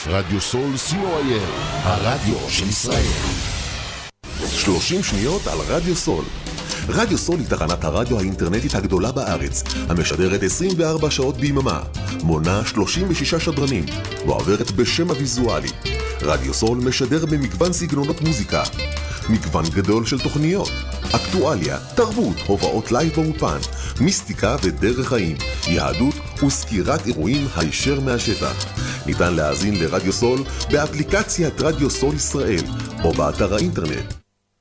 רדיו סול co.il, הרדיו של ישראל. 30 שניות על רדיו סול. רדיו סול היא תחנת הרדיו האינטרנטית הגדולה בארץ, המשדרת 24 שעות ביממה, מונה 36 שדרנים, ועוברת בשם הוויזואלי. רדיו סול משדר במגוון סגנונות מוזיקה, מגוון גדול של תוכניות, אקטואליה, תרבות, הובאות לייב באופן, מיסטיקה ודרך חיים, יהדות וסקירת אירועים הישר מהשטח. ניתן להאזין לרדיו סול באפליקציית רדיו סול ישראל או באתר האינטרנט.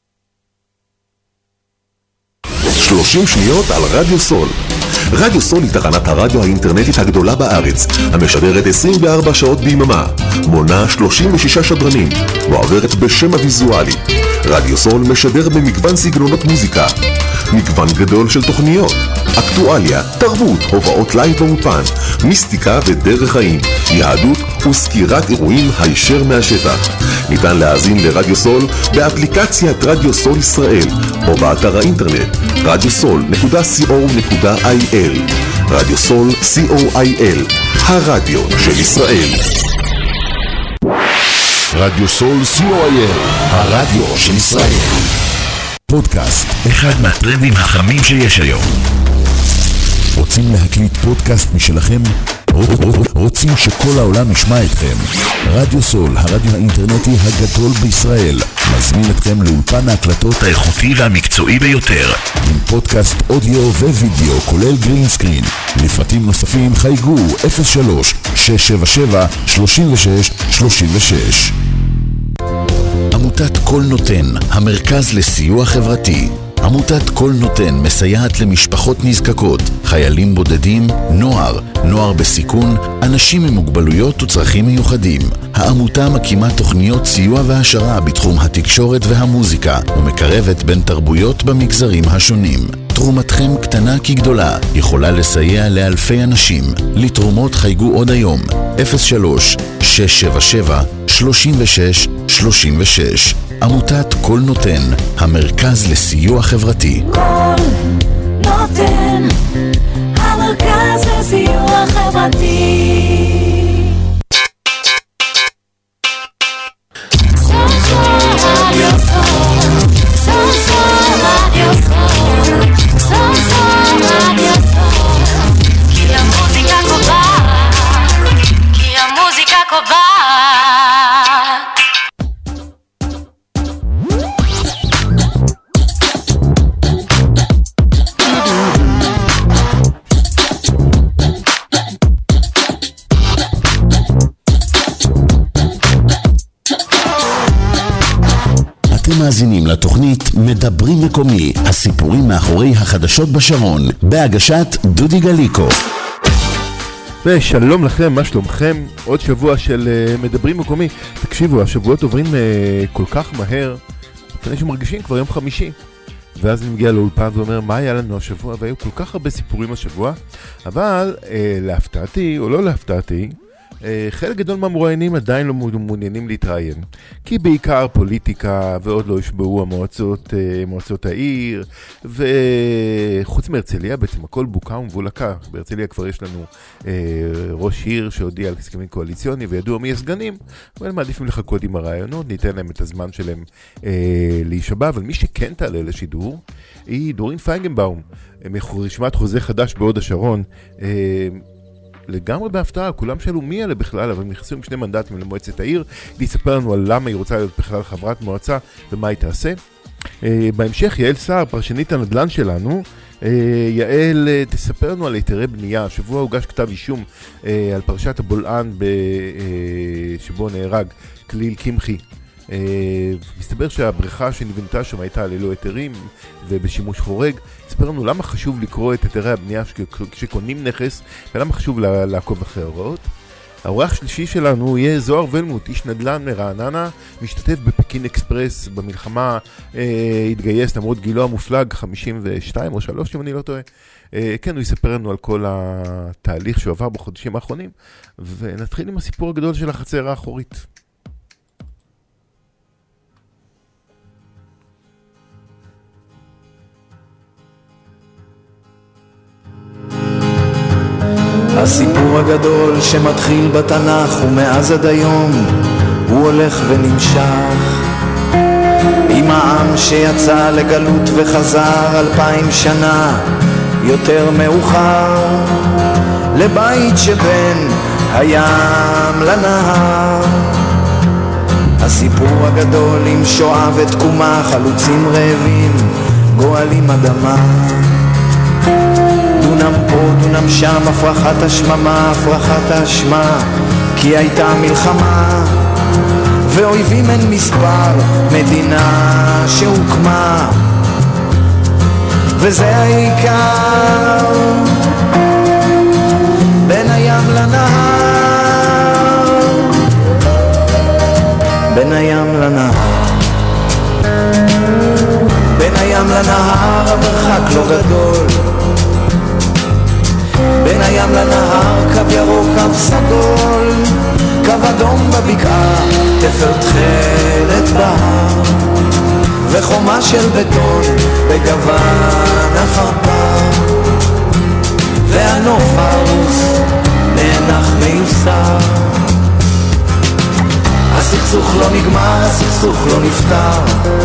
30 שניות על רדיו סול. רדיו סול היא תחנת הרדיו האינטרנטית הגדולה בארץ, המשדרת 24 שעות ביממה, מונה 36 שדרנים, ועוברת בשם הוויזואלי. רדיו סול משדר במגוון סגנונות מוזיקה, מגוון גדול של תוכניות, אקטואליה, תרבות, הובאות לייב באופן, מיסטיקה ודרך חיים, יהדות וסקירת אירועים הישר מהשטח. ניתן להאזין לרדיו סול באפליקציית רדיו סול ישראל או באתר האינטרנט radiosol.co.il. רדיו סול co.il, הרדיו של ישראל. רדיו סול co.il, הרדיו של ישראל. פודקאסט, אחד מהטרנדים החמים שיש היום. רוצים להקליט פודקאסט משלכם? רוצים שכל העולם ישמע אתכם? רדיו סול, הרדיו האינטרנטי הגדול בישראל, מזמין אתכם לאולפן ההקלטות האיכותי והמקצועי ביותר, עם פודקאסט אודיו ווידאו כולל גרין סקרין. לפרטים נוספים חייגו 03-677-3636. עמותת כל נותן, המרכז לסיוע חברתי. עמותת כל נותן מסייעת למשפחות נזקקות, חיילים בודדים, נוער בסיכון, אנשים עם מוגבלויות וצרכים מיוחדים. העמותה מקימה תוכניות סיוע והשרה בתחום התקשורת והמוזיקה, ומקרבת בין תרבויות במגזרים השונים. תרומתכם קטנה כגדולה, יכולה לסייע לאלפי אנשים. לתרומות חייגו עוד היום, 03-677-3636. עמותת כל נותן, המרכז לסיוע חברתי. כל נותן, המרכז לסיוע חברתי. כי המוזיקה קובעת. מאזינים לתוכנית מדברים מקומי, הסיפורים מאחורי החדשות בשרון, בהגשת דודי גליקו. ושלום לכם, מה שלומכם? עוד שבוע של מדברים מקומי. תקשיבו, השבועות עוברים כל כך מהר, לפני שמרגישים כבר יום חמישי. ואז אני מגיע לאולפן ואומר, מה היה לנו השבוע? והיו כל כך הרבה סיפורים השבוע, אבל להפתעתי או לא להפתעתי, חלק גדול מהמרואיינים עדיין לא מעוניינים להתראיין, כי בעיקר פוליטיקה, ועוד לא ישבעו מועצות העיר, וחוץ מהרצליה בעצם הכל בוקה ומבולקה. בהרצליה כבר יש לנו ראש עיר שהודיע על הסכמים קואליציוני וידוע מי הסגנים, אבל הם מעדיפים לחכות עם הרעיונות, ניתן להם את הזמן שלהם להישבע. אבל מי שכן תעלה לשידור היא דורין פיינגנבאום, רשימת חוזה חדש בהוד השרון, לגמרי בהפתעה. כולם שאלו מי אלה בכלל, אבל הם נכנסו עם 2 מנדטים למועצת העיר. היא תספר לנו על למה היא רוצה להיות בכלל חברת מועצה ומה היא תעשה. בהמשך יעל סער, פרשנית הנדל"ן שלנו, יעל תספר לנו על היתרי בנייה. השבוע הוגש כתב אישום על פרשת הבולען שבו נהרג כליל קמחי. מסתבר שהבריכה שנבנתה שם הייתה ללא היתרים ובשימוש חורג. תספר לנו למה חשוב לקרוא את היתרי הבנייה כשקונים נכס, ולמה חשוב לעקוב אחרי ההוראות. האורח השלישי שלנו יהיה זוהר ולמוט, איש נדל"ן מרעננה, משתתף בפקין אקספרס במלחמה, התגייס למרות גילו המופלג, 52 או 3 אם אני לא טועה. כן, הוא יספר לנו על כל התהליך שעבר בחודשים האחרונים, ונתחיל עם הסיפור הגדול של החצר האחורית. הסיפור הגדול שמתחיל בתנ"ך ומאז עד היום הוא הולך ונמשך, עם העם שיצא לגלות וחזר 2000 שנה יותר מאוחר לבית שבין הים לנהר. הסיפור הגדול עם שואה ותקומה, חלוצים רעבים גואלים אדמה, דונם פה דונם שם, הפרחת השממה, הפרחת האשמה, כי הייתה מלחמה ואויבים אין מספר, מדינה שהוקמה וזה העיקר. בין הים לנהר, בין הים לנהר, בין הים לנהר המרחק לא גדול, בין הים לנהר קו ירוק קו סגול, קו אדום בבקעה, תפר תכלת בהר, וחומה של בטון בגוון הפרפר, והנוף הרוס נאנח מיוסר. הסכסוך לא נגמר, הסכסוך לא נפתר,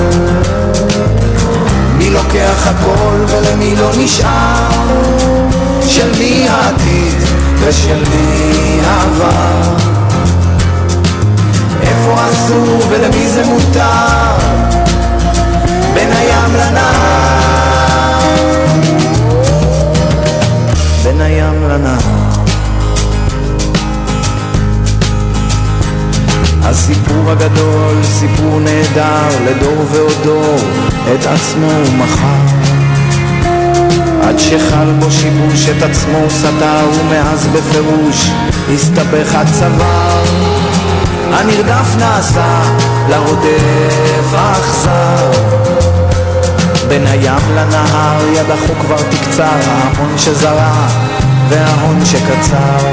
מי לוקח הכל ולמי לא נשאר, של מי העתיד ושל מי העבר, איפה אסור ולמי זה מותר, בין הים לנהר, בין הים לנהר. הסיפור הגדול, סיפור נהדר, לדור ועוד דור, את עצמו ומחר, עד שחל בו שיבוש, את עצמו סתר, ומאז בפירוש הסתבך הצוואר, הנרדף נעשה לרודף האכזר, בין הים לנהר יד החוק כבר תקצר, ההמון שזרע וההון שקצר,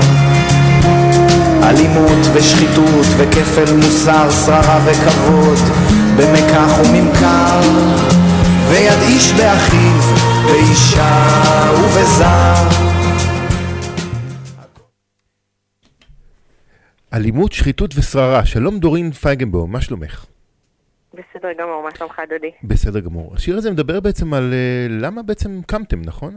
אלימות ושחיתות וכפל מוסר, שררה וכבוד במקח וממכר, ויד איש באחיו באישה ובזר. אלימות, שחיתות ושררה. שלום דורין פייגנבוים, מה שלומך? בסדר גמור, מה שלומך דודי? בסדר גמור. השיר הזה מדבר בעצם על למה בעצם קמתם, נכון?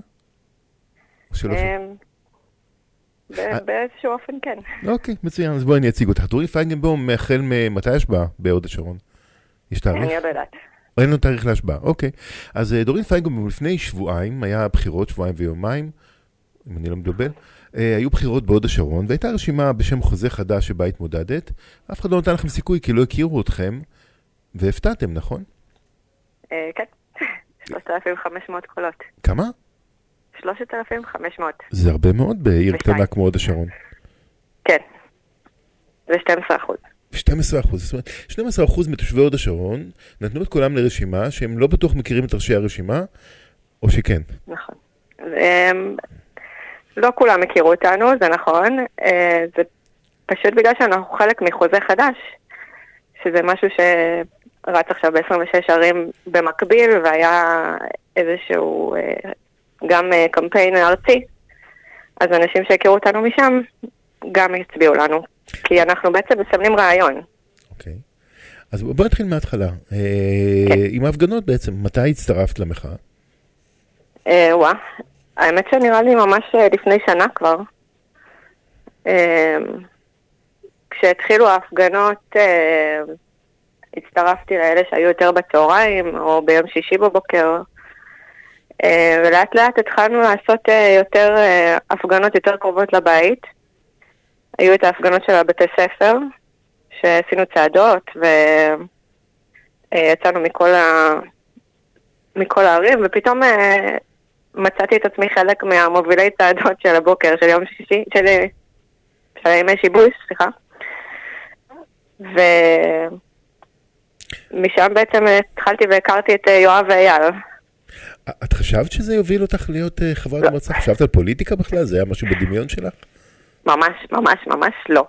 באיזשהו אופן כן. אוקיי, מצוין. אז בואי אני אציג אותך. דורין פייגנבוים החל ממתי השבעה בהוד השרון? יש תאריך? אני לא יודעת. אין לו תאריך להשבעה, אוקיי. אז דורין פייגנבוים לפני שבועיים, היה בחירות, שבועיים ויומיים, אם אני לא מדבר, היו בחירות בהוד השרון, והייתה רשימה בשם חוזה חדש שבה התמודדת, אף אחד לא נתן לכם סיכוי כי לא הכירו אתכם, והפתעתם, נכון? כן, 3,500 קולות. כמה? 3,500. זה הרבה מאוד בעיר קטנה כמו הוד השרון. כן, זה 12%. 12%, זאת אומרת, 12% מתושבי הוד השרון נתנו את קולם לרשימה שהם לא בטוח מכירים את ראשי הרשימה, או שכן. נכון. לא כולם הכירו אותנו, זה נכון. זה פשוט בגלל שאנחנו חלק מחוזה חדש, שזה משהו שרץ עכשיו ב-26 ערים במקביל, והיה איזשהו גם קמפיין ארצי. אז אנשים שהכירו אותנו משם גם הצביעו לנו, כי אנחנו בעצם מסמנים רעיון. אוקיי. אז בואו נתחיל מההתחלה. עם ההפגנות בעצם, מתי הצטרפת למחאה? האמת שנראה לי ממש לפני שנה כבר. כשהתחילו ההפגנות, הצטרפתי לאלה שהיו יותר בצהריים או ביום שישי בבוקר, ולאט לאט התחלנו לעשות יותר הפגנות יותר קרובות לבית. היו את ההפגנות של הבתי ספר, שעשינו צעדות ויצאנו מכל הערים, ופתאום מצאתי את עצמי חלק מהמובילי צעדות של הבוקר, של יום שישי, של ימי שיבוש, סליחה. ומשם בעצם התחלתי והכרתי את יואב ואייל. את חשבת שזה יוביל אותך להיות חברת מועצה? חשבת על פוליטיקה בכלל? זה היה משהו בדמיון שלך? ממש, ממש, ממש לא.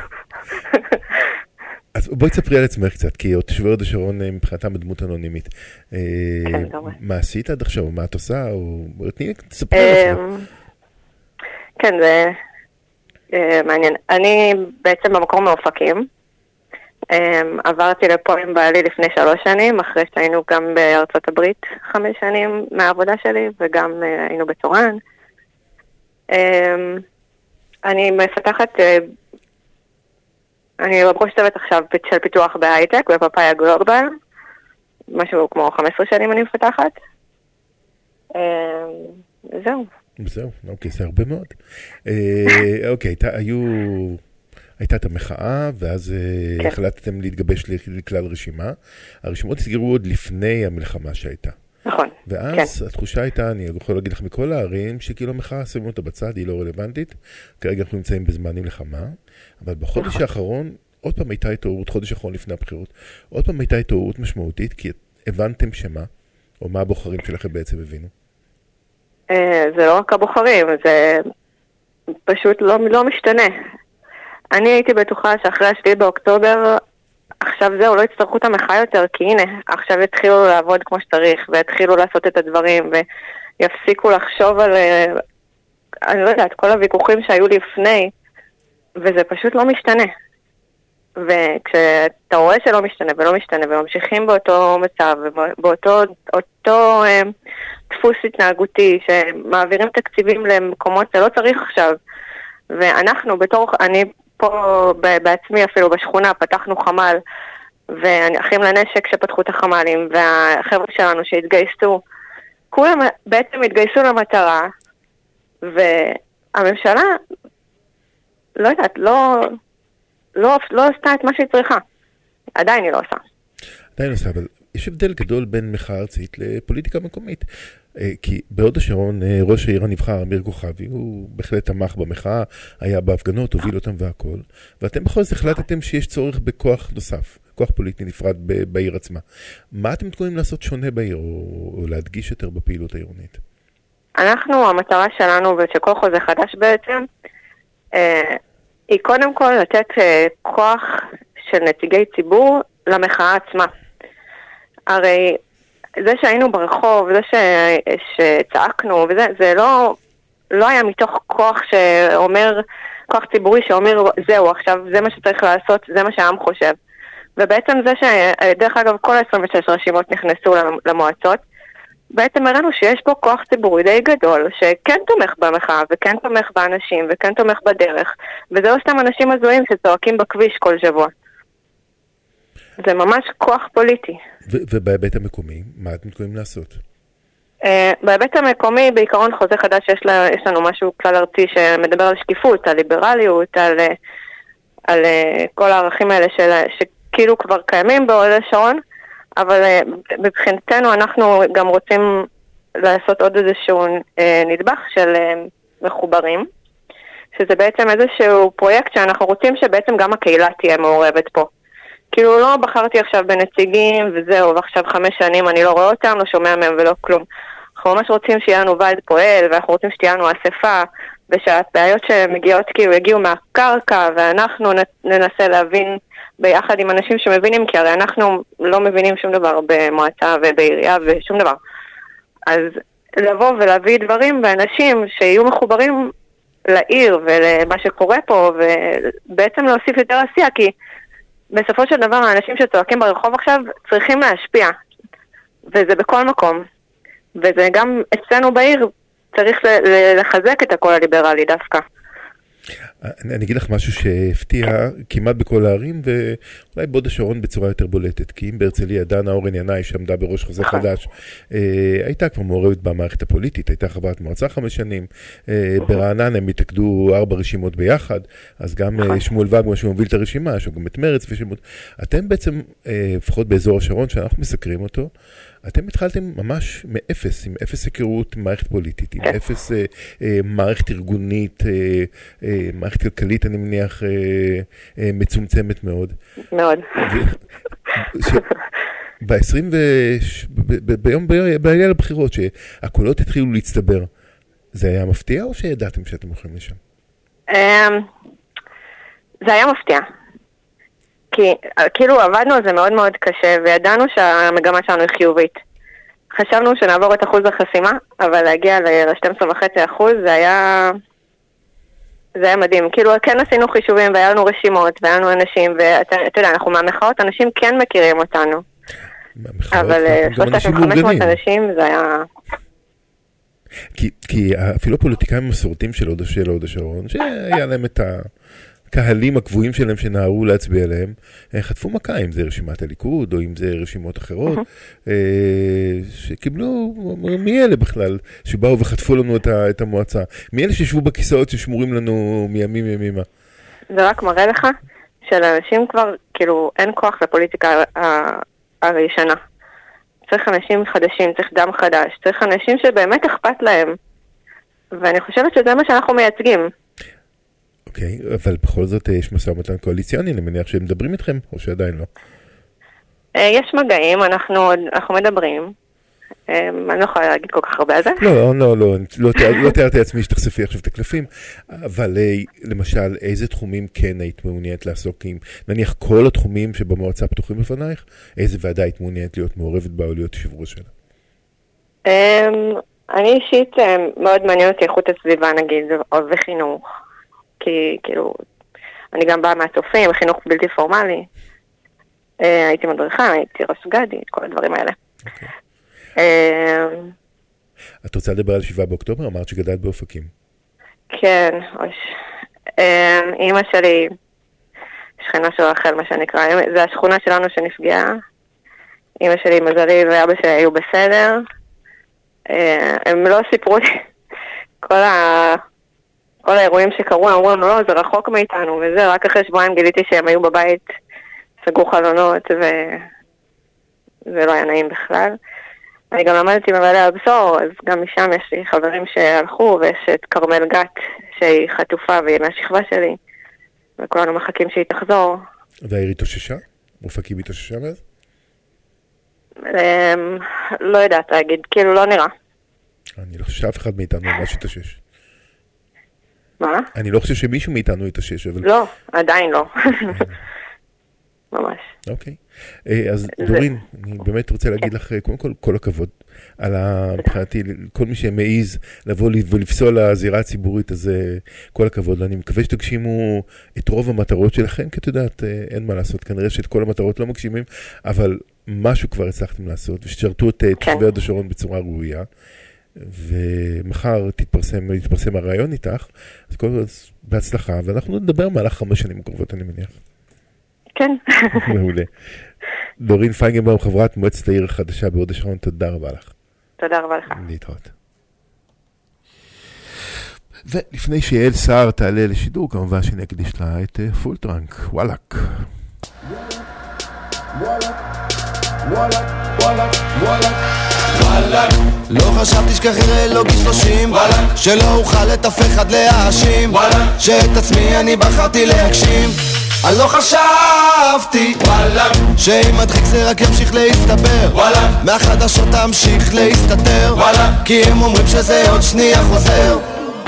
אז בואי תספרי על עצמך קצת, כי תושבי הוד השרון מבחינתם בדמות אנונימית. מה עשית עד עכשיו, או מה את עושה, או תספרי על עצמך. כן, מעניין. אני בעצם במקור מאופקים. עברתי לפה עם בעלי לפני 3 שנים, אחרי שהיינו גם בארצות הברית 5 שנים מהעבודה שלי, וגם היינו בצורן. אני מפתחת, אני ראש צוות עכשיו של פיתוח בהייטק, בפאפאיה גלובל, משהו כמו 15 שנים אני מפתחת. זהו. זהו, אוקיי, זה הרבה מאוד. אוקיי, הייתה את המחאה, ואז החלטתם להתגבש לכלל רשימה. הרשימות הסגרו עוד לפני המלחמה שהייתה. נכון. ואז התחושה הייתה, אני יכול להגיד לך מכל הערים, שכאילו המחאה שמים אותה בצד, היא לא רלוונטית. כרגע אנחנו נמצאים בזמנים לחמה, אבל בחודש האחרון, עוד פעם הייתה התעוררות, חודש האחרון לפני הבחירות, עוד פעם הייתה התעוררות משמעותית, כי הבנתם שמה, או מה הבוחרים שלכם בעצם הבינו? זה לא רק הבוחרים, זה פשוט לא משתנה. אני הייתי בטוחה שאחרי 7 באוקטובר, עכשיו זהו, לא יצטרכו את המחאה יותר, כי הנה, עכשיו יתחילו לעבוד כמו שצריך, ויתחילו לעשות את הדברים, ויפסיקו לחשוב על, אני לא יודעת, כל הוויכוחים שהיו לפני, וזה פשוט לא משתנה. וכשאתה רואה שלא משתנה ולא משתנה, וממשיכים באותו מצב, ובאותו דפוס התנהגותי, שמעבירים תקציבים למקומות שלא צריך עכשיו, ואנחנו אני פה בעצמי אפילו בשכונה פתחנו חמ"ל, ואחים לנשק שפתחו את החמ"לים, והחבר'ה שלנו שהתגייסו, כולם בעצם התגייסו למטרה, והממשלה, לא יודעת, לא עשתה את מה שהיא צריכה. עדיין היא לא עושה. עדיין עושה, אבל יש הבדל גדול בין מחאה ארצית לפוליטיקה מקומית. כי בהוד השרון, ראש העיר הנבחר, אמיר כוכבי, הוא בהחלט תמך במחאה, היה בהפגנות, הוביל אותם והכל, ואתם בכל זאת החלטתם שיש צורך בכוח נוסף, כוח פוליטי נפרד בעיר עצמה. מה אתם מתכוונים לעשות שונה בעיר, או להדגיש יותר בפעילות העירונית? המטרה שלנו, ושל כל חוזה חדש בעצם, היא קודם כל לתת כוח של נציגי ציבור למחאה עצמה. הרי זה שהיינו ברחוב, זה שצעקנו, וזה, זה לא היה מתוך כוח שאומר, כוח ציבורי שאומר, זהו, עכשיו זה מה שצריך לעשות, זה מה שהעם חושב. ובעצם זה שדרך אגב כל 26 רשימות נכנסו למועצות, בעצם הראינו שיש פה כוח ציבורי די גדול, שכן תומך במחאה, וכן תומך באנשים, וכן תומך בדרך, וזה לא סתם אנשים הזויים שצועקים בכביש כל שבוע. זה ממש כוח פוליטי. ובהיבט המקומי, מה אתם מתכוונים לעשות? בהיבט המקומי, בעיקרון חוזה חדש, יש לנו משהו כלל ארצי שמדבר על שקיפות, על ליברליות, על כל הערכים האלה שכאילו כבר קיימים בהוד השרון, אבל מבחינתנו אנחנו גם רוצים לעשות עוד איזשהו נדבך של מחוברים, שזה בעצם איזשהו פרויקט שאנחנו רוצים שבעצם גם הקהילה תהיה מעורבת פה. כאילו לא בחרתי עכשיו בנציגים וזהו, ועכשיו 5 שנים אני לא רואה אותם, לא שומע מהם ולא כלום. אנחנו ממש רוצים שיהיה לנו ועד פועל, ואנחנו רוצים שתהיה לנו אספה, ושהבעיות שמגיעות כאילו יגיעו מהקרקע, ואנחנו ננסה להבין ביחד עם אנשים שמבינים, כי הרי אנחנו לא מבינים שום דבר במועצה ובעירייה ושום דבר. אז לבוא ולהביא דברים באנשים שיהיו מחוברים לעיר ולמה שקורה פה, ובעצם להוסיף יותר עשייה, כי בסופו של דבר האנשים שצועקים ברחוב עכשיו צריכים להשפיע, וזה בכל מקום, וזה גם אצלנו בעיר צריך לחזק את הקול הליברלי דווקא. אני אגיד לך משהו שהפתיע כמעט בכל הערים, ואולי בהוד השרון בצורה יותר בולטת, כי אם בהרצליה דנה אורן ינאי שעמדה בראש חוזה חדש, הייתה כבר מעורבת במערכת הפוליטית, הייתה חברת מועצה 5 שנים, ברענן הם התאגדו 4 רשימות ביחד, אז גם שמואל וגמן שמוביל את הרשימה, יש גם את מרץ ושמות. אתם בעצם, לפחות באזור השרון שאנחנו מסקרים אותו, אתם התחלתם ממש מאפס, עם אפס היכרות מערכת פוליטית, עם אפס מערכת ארגונית, מערכת כלכלית, אני מניח, מצומצמת מאוד. מאוד. בעלייה לבחירות, שהקולות התחילו להצטבר, זה היה מפתיע או שידעתם שאתם הולכים לשם? זה היה מפתיע. כי כאילו עבדנו על זה מאוד מאוד קשה, וידענו שהמגמה שלנו היא חיובית. חשבנו שנעבור את אחוז החסימה, אבל להגיע ל-12.5% זה היה מדהים, כאילו כן עשינו חישובים והיה לנו רשימות והיה לנו אנשים, ואתה יודע, אנחנו מהמחאות, אנשים כן מכירים אותנו. אבל 3,500 אנשים זה היה... כי אפילו הפוליטיקאים המסורתיים של הוד השרון, שהיה להם את הקהלים הקבועים שלהם שנערו להצביע עליהם, חטפו מכה, אם זה רשימת הליכוד, או אם זה רשימות אחרות, שקיבלו, מי אלה בכלל, שבאו וחטפו לנו את המועצה? מי אלה שישבו בכיסאות ששמורים לנו מימים ימימה? זה רק מראה לך שלאנשים כבר, כאילו, אין כוח לפוליטיקה הישנה. צריך אנשים חדשים, צריך דם חדש, צריך אנשים שבאמת אכפת להם. ואני חושבת שזה מה שאנחנו מייצגים. אוקיי, אבל בכל זאת יש משא ומתן קואליציוני, אני מניח שהם מדברים איתכם, או שעדיין לא? יש מגעים, אנחנו מדברים. אני לא יכולה להגיד כל כך הרבה על זה. לא תיארתי לעצמי שתחשפי עכשיו את הקלפים, אבל למשל, איזה תחומים כן היית מעוניינת לעסוק עם, נניח כל התחומים שבמועצה פתוחים בפנייך, איזה ועדה היית מעוניינת להיות מעורבת בה או להיות יושב ראש שלה? אני אישית מאוד מעניין אותי איכות הסביבה נגיד, וחינוך, כי כאילו, אני גם באה מהצופים, חינוך בלתי פורמלי, הייתי מדריכה, הייתי רסגדית, כל הדברים האלה. אוקיי. את רוצה לדבר על 7 באוקטובר? אמרת שגדלת באופקים. כן, אמא שלי, שכנה של רחל, מה שנקרא, זה השכונה שלנו שנפגעה. אמא שלי, מזלי ואבא שלי היו בסדר. הם לא סיפרו לי כל האירועים שקרו, אמרו לנו, לא, זה רחוק מאיתנו, וזה, רק אחרי שבועיים גיליתי שהם היו בבית, סגרו חלונות, וזה לא היה נעים בכלל. אני גם למדתי במעלה הבשור, אז גם משם יש לי חברים שהלכו, ויש את קרמל גת, שהיא חטופה והיא מהשכבה שלי, וכולנו מחכים שהיא תחזור. והעיר התאוששה? אופקים התאוששה מאז? לא יודעת להגיד, כאילו לא נראה. אני לא חושב שאף אחד מאיתנו ממש התאושש. מה? אני לא חושב שמישהו מאיתנו התאושש, אבל... לא, עדיין לא. ממש. אוקיי. אז דורין, אני באמת רוצה להגיד לך, קודם כל הכבוד על מבחינתי, כל מי שמעיז לבוא ולפסול לזירה הציבורית, אז כל הכבוד. אני מקווה שתגשימו את רוב המטרות שלכם, כי את יודעת, אין מה לעשות, כנראה שאת כל המטרות לא מגשימים, אבל משהו כבר הצלחתם לעשות, ושתשרתו את תושבי הוד השרון בצורה ראויה, ומחר תתפרסם הרעיון איתך, אז כל זאת בהצלחה, ואנחנו נדבר מהלך 5 שנים קרובות, אני מניח. כן. מעולה. דורין פיינגנבאום, חברת מועצת העיר החדשה בהוד השרון, תודה רבה לך. תודה רבה לך. להתראות. ולפני שיעל סער תעלה לשידור, כמובן שאני אקדיש לה את פולטרנק, וואלק. לא חשבתי שככה לא גיל 30, שלא אוכל את אף אחד להאשים, שאת עצמי אני בחרתי להגשים. אני לא חשבתי שאם מדחיק זה רק ימשיך להסתבר, מהחדשות תמשיך להסתתר, כי הם אומרים שזה עוד שנייה חוזר.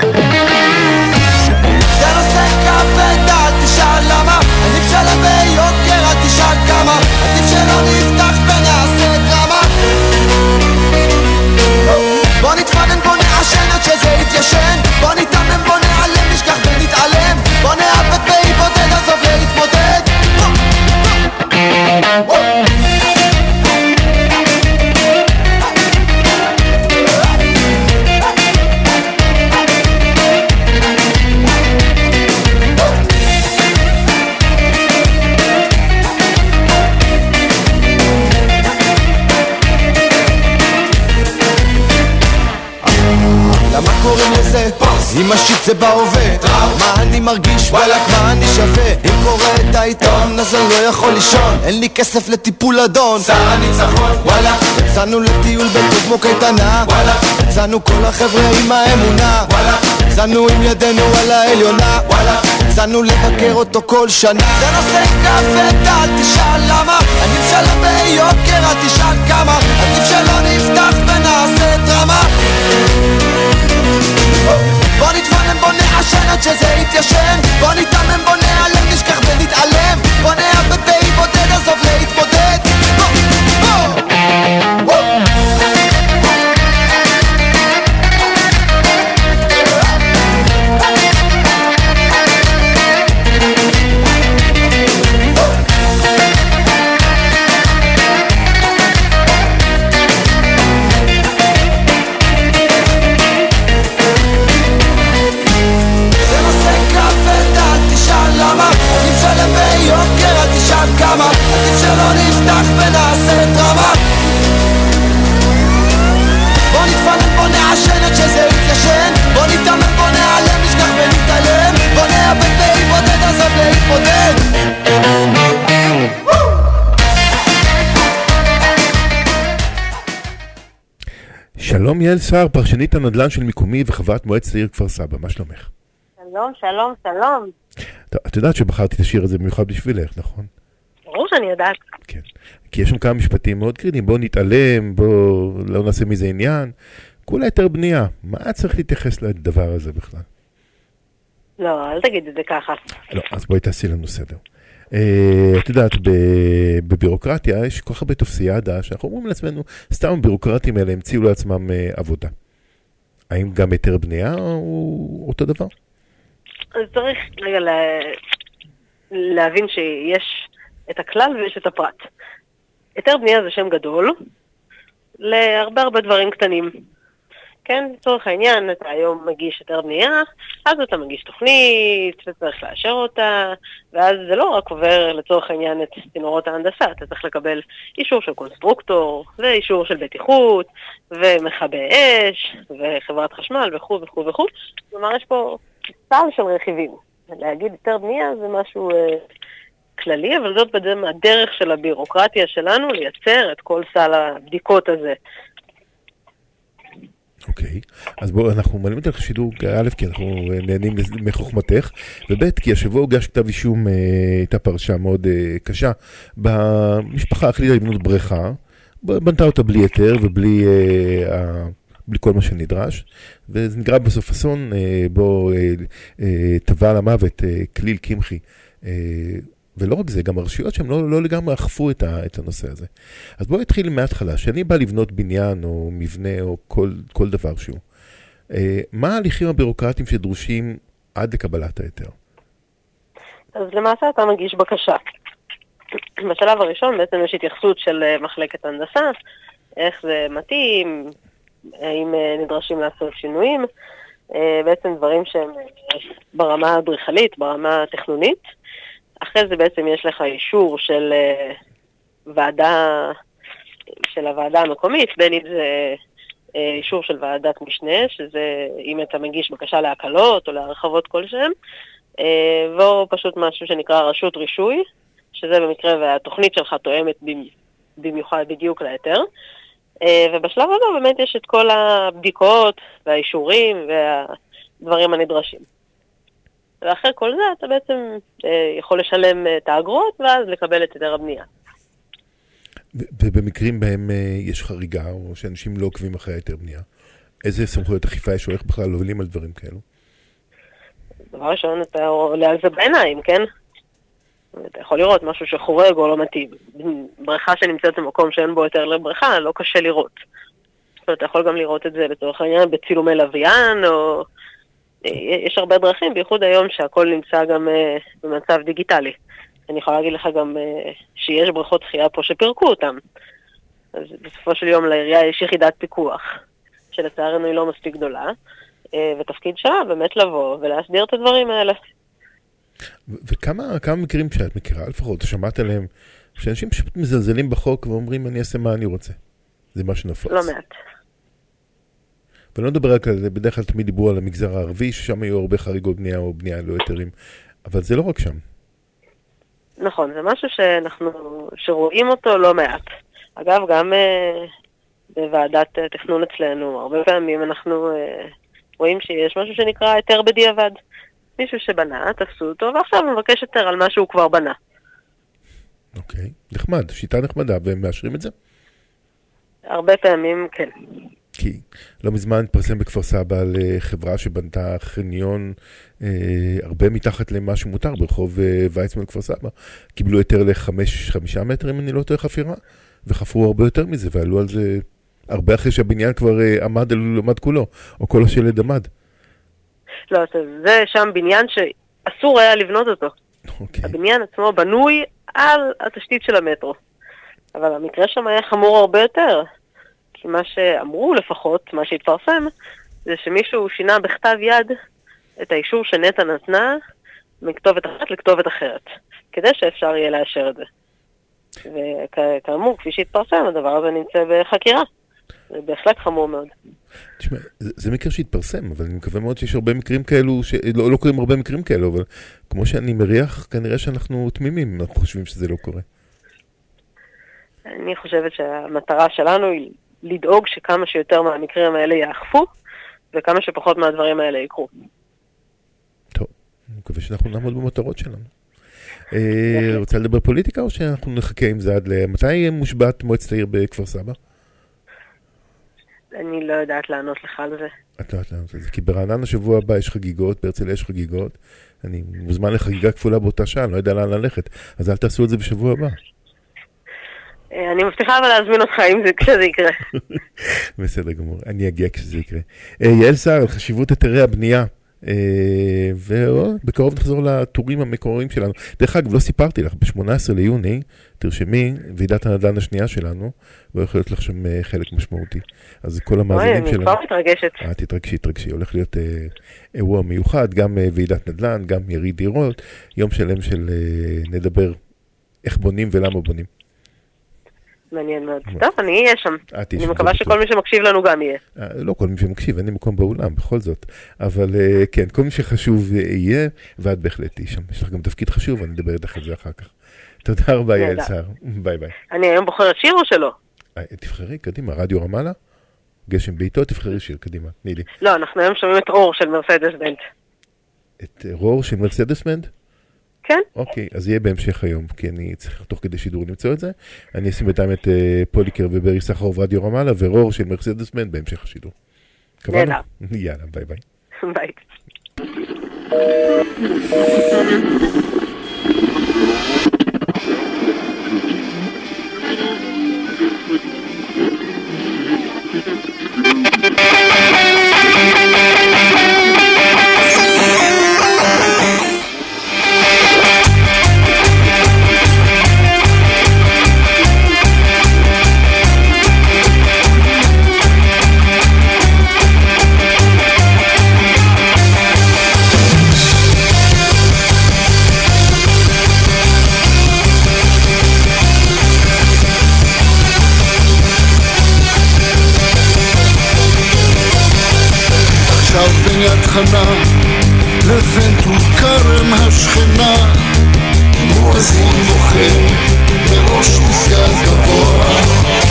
זה נושא כבד, אל תשאל למה, עדיף שלם ביוקר, אל תשאל כמה, עדיף שלא נפתח ונעשה דרמה. בוא נתפנן, בוא נעשן עד שזה יתיישן, בוא נתאמן, בוא נעלם, נשכח ונתעלם, בוא נאבד בהיבודד, עזוב להתמודד. למה קוראים לזה? אם השיט זה בהווה, מה אני מרגיש? וואלק, מה אני שווה? אם קורא את העיתון אז אני לא יכול לישון, אין לי כסף לטיפול אדון, שר הניצחון. וואלק, יצאנו לטיול בטוב כמו קייטנה, וואלק, יצאנו כל החבר'ה עם האמונה, וואלק, יצאנו עם ידינו על העליונה, וואלק, יצאנו לבקר אותו כל שנה. זה נושא כבד, אל תשאל למה, אני משלם ביוקר, אל תשאל כמה, עדיף שלא נפתח ונעשה דרמה. בוא נתפנן, בוא נעשן עד שזה יתיישן, בוא נתאמן, בוא נעלם, נשכח ונתעלם, בוא נאבד בהיבודד, עזוב להתמודד. עד כמה עדיף שלא נפתח ונעשה דרמה. בוא נתפנן, בוא נעשן עד שזה יתיישן, בוא נתאמן, בוא נעלם, נשכח ונתעלם, בוא נאבד להתמודד, עזוב להתמודד. שלום יעל סער, פרשנית הנדל"ן של מיקומי וחברת מועצת העיר כפר סבא, מה שלומך? שלום, שלום, שלום. את יודעת שבחרתי את השיר הזה במיוחד בשבילך, נכון? ברור שאני יודעת. כן, כי יש שם כמה משפטים מאוד קריטיים, בוא נתעלם, בוא לא נעשה מזה עניין, כולה יותר בנייה, מה צריך להתייחס לדבר הזה בכלל? לא, אל תגיד את זה ככה. לא, אז בואי תעשי לנו סדר. את יודעת, בבירוקרטיה יש כל כך הרבה תופסיאדה, שאנחנו אומרים לעצמנו, סתם הבירוקרטים האלה המציאו לעצמם עבודה. האם גם היתר בנייה הוא אותו דבר? אז צריך רגע להבין שיש את הכלל ויש את הפרט. היתר בנייה זה שם גדול להרבה דברים קטנים. כן, לצורך העניין, אתה היום מגיש היתר בנייה, אז אתה מגיש תוכנית, וצריך לאשר אותה, ואז זה לא רק עובר לצורך העניין את צינורות ההנדסה, אתה צריך לקבל אישור של קונסטרוקטור, ואישור של בטיחות, ומכבי אש, וחברת חשמל, וכו' וכו' וכו'. כלומר, יש פה סל של רכיבים. להגיד היתר בנייה זה משהו כללי, אבל זאת בעצם הדרך של הבירוקרטיה שלנו לייצר את כל סל הבדיקות הזה. אוקיי, אז בואו, אנחנו מעלים את החשידור, א', כי אנחנו נהנים מחוכמתך, וב', כי השבוע הוגש כתב אישום, הייתה פרשה מאוד קשה, במשפחה החליטה לבנות בריכה, בנתה אותה בלי היתר ובלי כל מה שנדרש, וזה נגרע בסוף אסון, בו טבע למוות כליל קמחי, ולא רק זה, גם הרשויות שהם לא לגמרי אכפו את הנושא הזה. אז בואו נתחיל מההתחלה, שאני בא לבנות בניין או מבנה או כל דבר שהוא. מה ההליכים הבירוקרטיים שדרושים עד לקבלת ההיתר? אז למעשה אתה מגיש בקשה. בשלב הראשון בעצם יש התייחסות של מחלקת הנדסה, איך זה מתאים, האם נדרשים לעשות שינויים, בעצם דברים שהם ברמה האדריכלית, ברמה התכנונית. אחרי זה בעצם יש לך אישור של הוועדה המקומית, בין אם זה אישור של ועדת משנה, שזה אם אתה מגיש בקשה להקלות או להרחבות כלשהם, או פשוט משהו שנקרא רשות רישוי, שזה במקרה והתוכנית שלך תואמת במיוחד בדיוק להיתר, ובשלב הזה באמת יש את כל הבדיקות והאישורים והדברים הנדרשים. ואחרי כל זה אתה בעצם יכול לשלם את האגרות ואז לקבל את היתר הבנייה. ובמקרים בהם יש חריגה או שאנשים לא עוקבים אחרי היתר בנייה, איזה סמכויות אכיפה יש או איך בכלל עולים על דברים כאלו? דבר ראשון, אתה עולה על זה בעיניים, כן? אתה יכול לראות משהו שחורג או לא מתאים. בריכה שנמצאת במקום שאין בו היתר לבריכה, לא קשה לראות. אתה יכול גם לראות את זה לצורך העניין בצילומי לוויין או... יש הרבה דרכים, בייחוד היום שהכל נמצא גם במצב דיגיטלי. אני יכולה להגיד לך גם שיש בריכות שחייה פה שפירקו אותם. אז בסופו של יום לעירייה יש יחידת פיקוח, שלצערנו היא לא מספיק גדולה, ותפקיד שלה באמת לבוא ולהסדיר את הדברים האלה. וכמה מקרים שאת מכירה, לפחות, שמעת עליהם, שאנשים פשוט מזלזלים בחוק ואומרים אני אעשה מה אני רוצה. זה משהו נפוץ. לא מעט. ולא נדבר רק על זה, בדרך כלל תמיד דיברו על המגזר הערבי, ששם היו הרבה חריגות בנייה או בנייה לא היתרים, אבל זה לא רק שם. נכון, זה משהו שרואים אותו לא מעט. אגב, גם בוועדת תכנון אצלנו, הרבה פעמים אנחנו רואים שיש משהו שנקרא היתר בדיעבד. מישהו שבנה, תפסו אותו, ועכשיו מבקש היתר על מה שהוא כבר בנה. אוקיי, נחמד, שיטה נחמדה, והם מאשרים את זה? הרבה פעמים, כן. כי לא מזמן התפרסם בכפר סבא על חברה שבנתה חניון הרבה מתחת למה שמותר ברחוב ויצמן כפר סבא. קיבלו היתר ל5 מטרים, אם אני לא טועה חפירה, וחפרו הרבה יותר מזה, ועלו על זה הרבה אחרי שהבניין כבר עמד כולו, או כל השלד עמד. לא, זה שם בניין שאסור היה לבנות אותו. אוקיי. הבניין עצמו בנוי על התשתית של המטרו. אבל המקרה שם היה חמור הרבה יותר. כי מה שאמרו לפחות, מה שהתפרסם, זה שמישהו שינה בכתב יד את האישור שנטע נתנה מכתובת אחת לכתובת אחרת. כדי שאפשר יהיה לאשר את זה. וכאמור, כפי שהתפרסם, הדבר הזה נמצא בחקירה. זה בהחלט חמור מאוד. תשמע, זה מקרה שהתפרסם, אבל אני מקווה מאוד שיש הרבה מקרים כאלו, לא קוראים הרבה מקרים כאלו, אבל כמו שאני מריח, כנראה שאנחנו תמימים, אנחנו חושבים שזה לא קורה. אני חושבת שהמטרה שלנו היא לדאוג שכמה שיותר מהמקרים האלה יאכפו, וכמה שפחות מהדברים האלה יקרו. טוב, אני מקווה שאנחנו נעמוד במטרות שלנו. רוצה לדבר פוליטיקה או שאנחנו נחכה עם זה עד מתי מושבת מועצת העיר בכפר סבא? אני לא יודעת לענות לך על זה. את לא יודעת לענות על זה, כי ברעננה השבוע הבא יש חגיגות, בהרצליה יש חגיגות, אני מוזמן לחגיגה כפולה באותה שעה, אני לא יודע לאן ללכת, אז אל תעשו את זה בשבוע הבא. אני מבטיחה אבל להזמין אותך כשזה יקרה. בסדר גמור, אני אגיע כשזה יקרה. יעל סער, על חשיבות היתרי הבנייה, ובקרוב נחזור לטורים המקוריים שלנו. דרך אגב, לא סיפרתי לך, ב-18 ליוני, תרשמי, ועידת הנדל"ן השנייה שלנו, והולך להיות לך שם חלק משמעותי. אז כל המאזינים שלנו... אני כבר מתרגשת. תתרגשי, הולך להיות אירוע מיוחד, גם ועידת נדל"ן, גם יריד דירות, יום שלם של נדבר איך בונים ולמה בונים. מעניין מאוד. טוב, אני אהיה שם. אני מקווה שכל מי שמקשיב לנו גם יהיה. לא כל מי שמקשיב, אין לי מקום באולם, בכל זאת. אבל כן, כל מי שחשוב יהיה, ואת בהחלט תהיה שם. יש לך גם תפקיד חשוב, אני אדבר איתך על זה אחר כך. תודה רבה, יעל סער. ביי ביי. אני היום בוחרת שיר או שלא? תבחרי, קדימה, רדיו רמאללה, גשם בעיתו, תבחרי שיר, קדימה, תני לי. לא, אנחנו היום שומעים את רור של מרסדס בנד. את רור של מרסדס בנד? כן. אוקיי, אז יהיה בהמשך היום, כי אני צריך תוך כדי שידור למצוא את זה. אני אשים בינתיים את פוליקר וברי סחרוב רדיו רמאללה, ורור של מרסדס בנד בהמשך השידור. נהדר. יאללה, ביי ביי. ביי. חנה לבין טול כרם השכנה מואזין בוחר בראש מסגד גבוה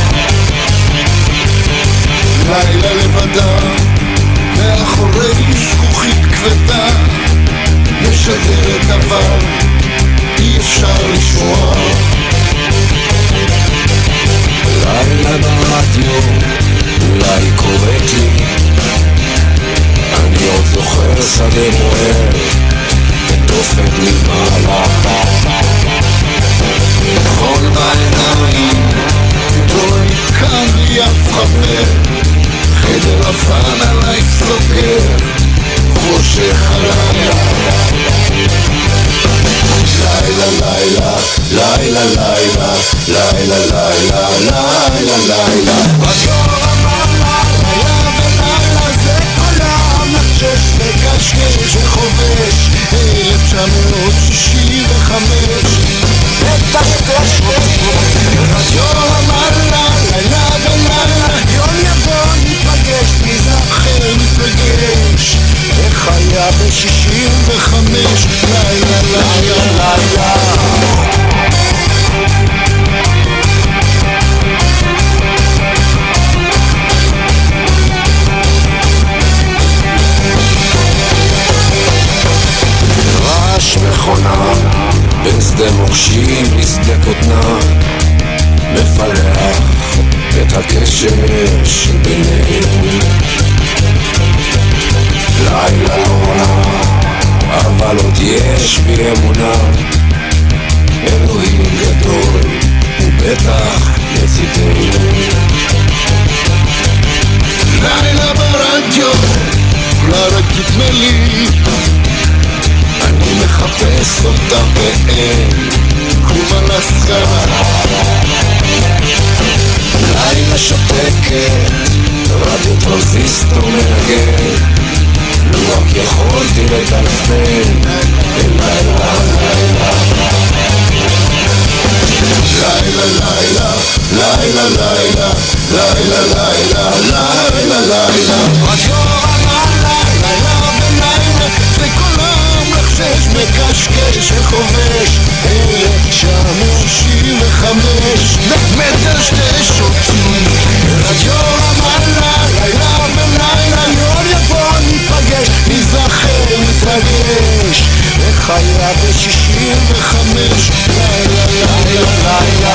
לילה לבדה מאחורי זכוכית כבדה משדרת אבל אי אפשר לשמוע לילה ברדיו אולי קוראת לי אני עוד זוכר שדה מואר ודופן למעלה חול בעיניים פתאום כאן לי אף חבר חדר לבן עליי סוגר חושך הלילה לילה לילה לילה לילה לילה לילה לילה רדיו רמאללה לילה ולילה זה קולם נפשש מקשקש וחובש 1965 מטשטש רדיו רמאללה לילה ולילה יום יבוא ניפגש מזרחי מתרגש איך היה ב-65 לילה לילה לילה רעש מכונה בין שדה מוקשים לשדה כותנה מפלח את הקשר שבינינו לילה לעונה אבל עוד יש בי אמונה אלוהים גדול ובטח לצידנו לילה ברדיו אולי רק תתמא לי אני מחפש אותה ואין כלום על הסקרה לילה שתקת רדיו טרנזיסטור מנגן לו רק יכולתי לטלפן לילה לילה לילה לילה לילה לילה לילה לילה רדיו רמאללה, לילה ולילה, וכל המחשש מקשקש וחובש 1965 מדשדש אותי רדיו רמאללה, לילה ולילה, יום יבוא ניפגש, נזכר נתרגש וחיה ב-65 לילה לילה לילה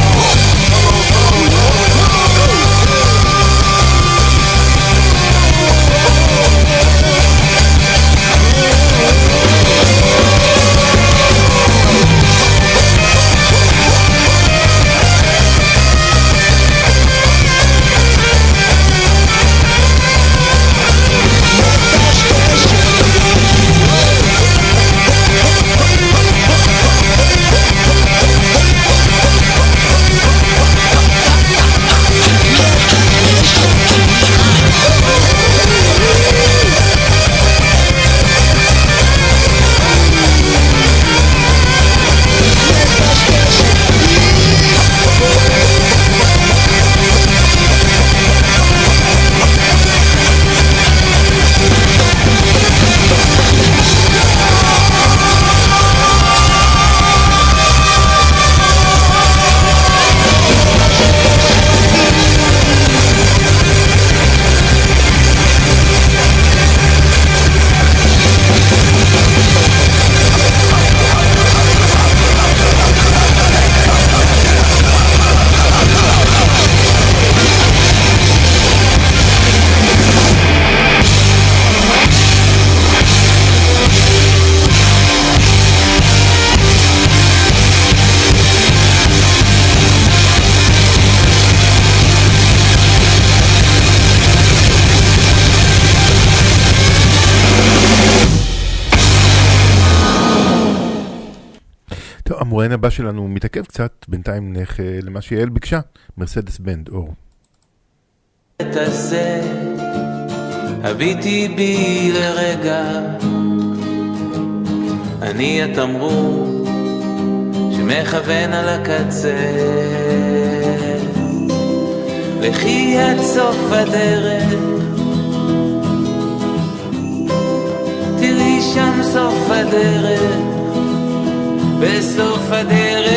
המוראיין הבא שלנו מתעכב קצת, בינתיים נלך למה שיעל ביקשה, מרסדס בנד, אור. את הזה, הביטי בי לרגע, אני התמרור שמכוון על הקצה, לכי עד סוף הדרך, תראי שם סוף הדרך, בסוף הדרך,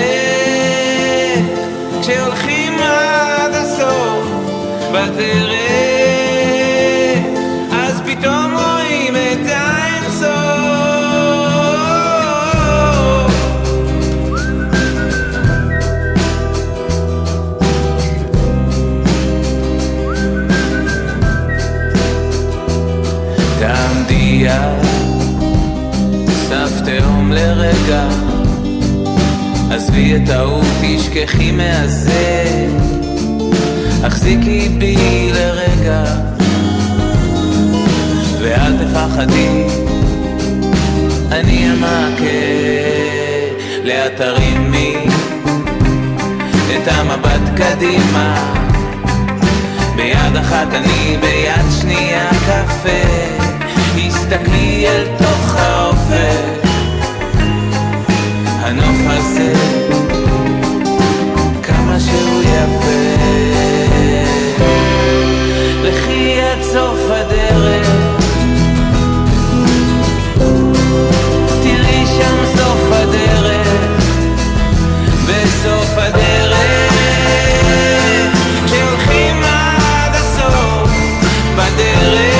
כשהולכים עד הסוף בדרך, אז פתאום רואים את האינסוף. תעמדי על סף תהום לרגע, עזבי את ההוא, תשכחי מהזה, החזיקי בי לרגע, ואל תפחדי, אני המעקה, לאט תרימי את המבט קדימה, ביד אחת אני, ביד שנייה קפה, הסתכלי אל תוך האופק, הנוף הזה כמה שהוא יפה, לכי עד סוף הדרך, תראי שם סוף הדרך, בסוף הדרך, כשהולכים עד הסוף בדרך,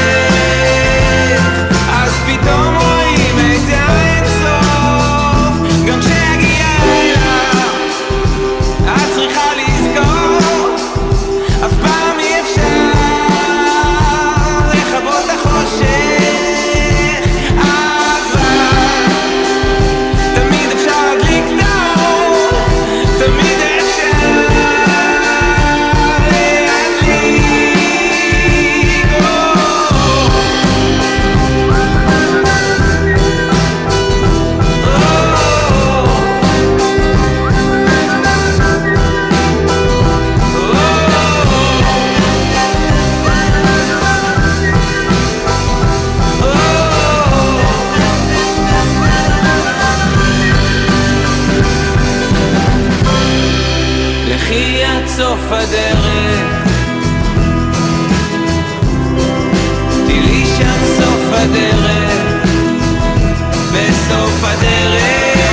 אז פתאום רואים את האינסוף, גם כשיגיע אליו לכי עד סוף הדרך, תראי שם סוף הדרך, בסוף הדרך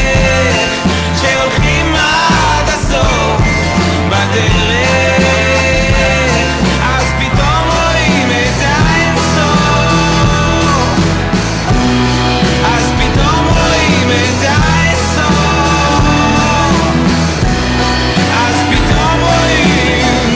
שהולכים עד הסוף בדרך, אז פתאום רואים את האינסוף, אז פתאום רואים את האינסוף, אז פתאום רואים.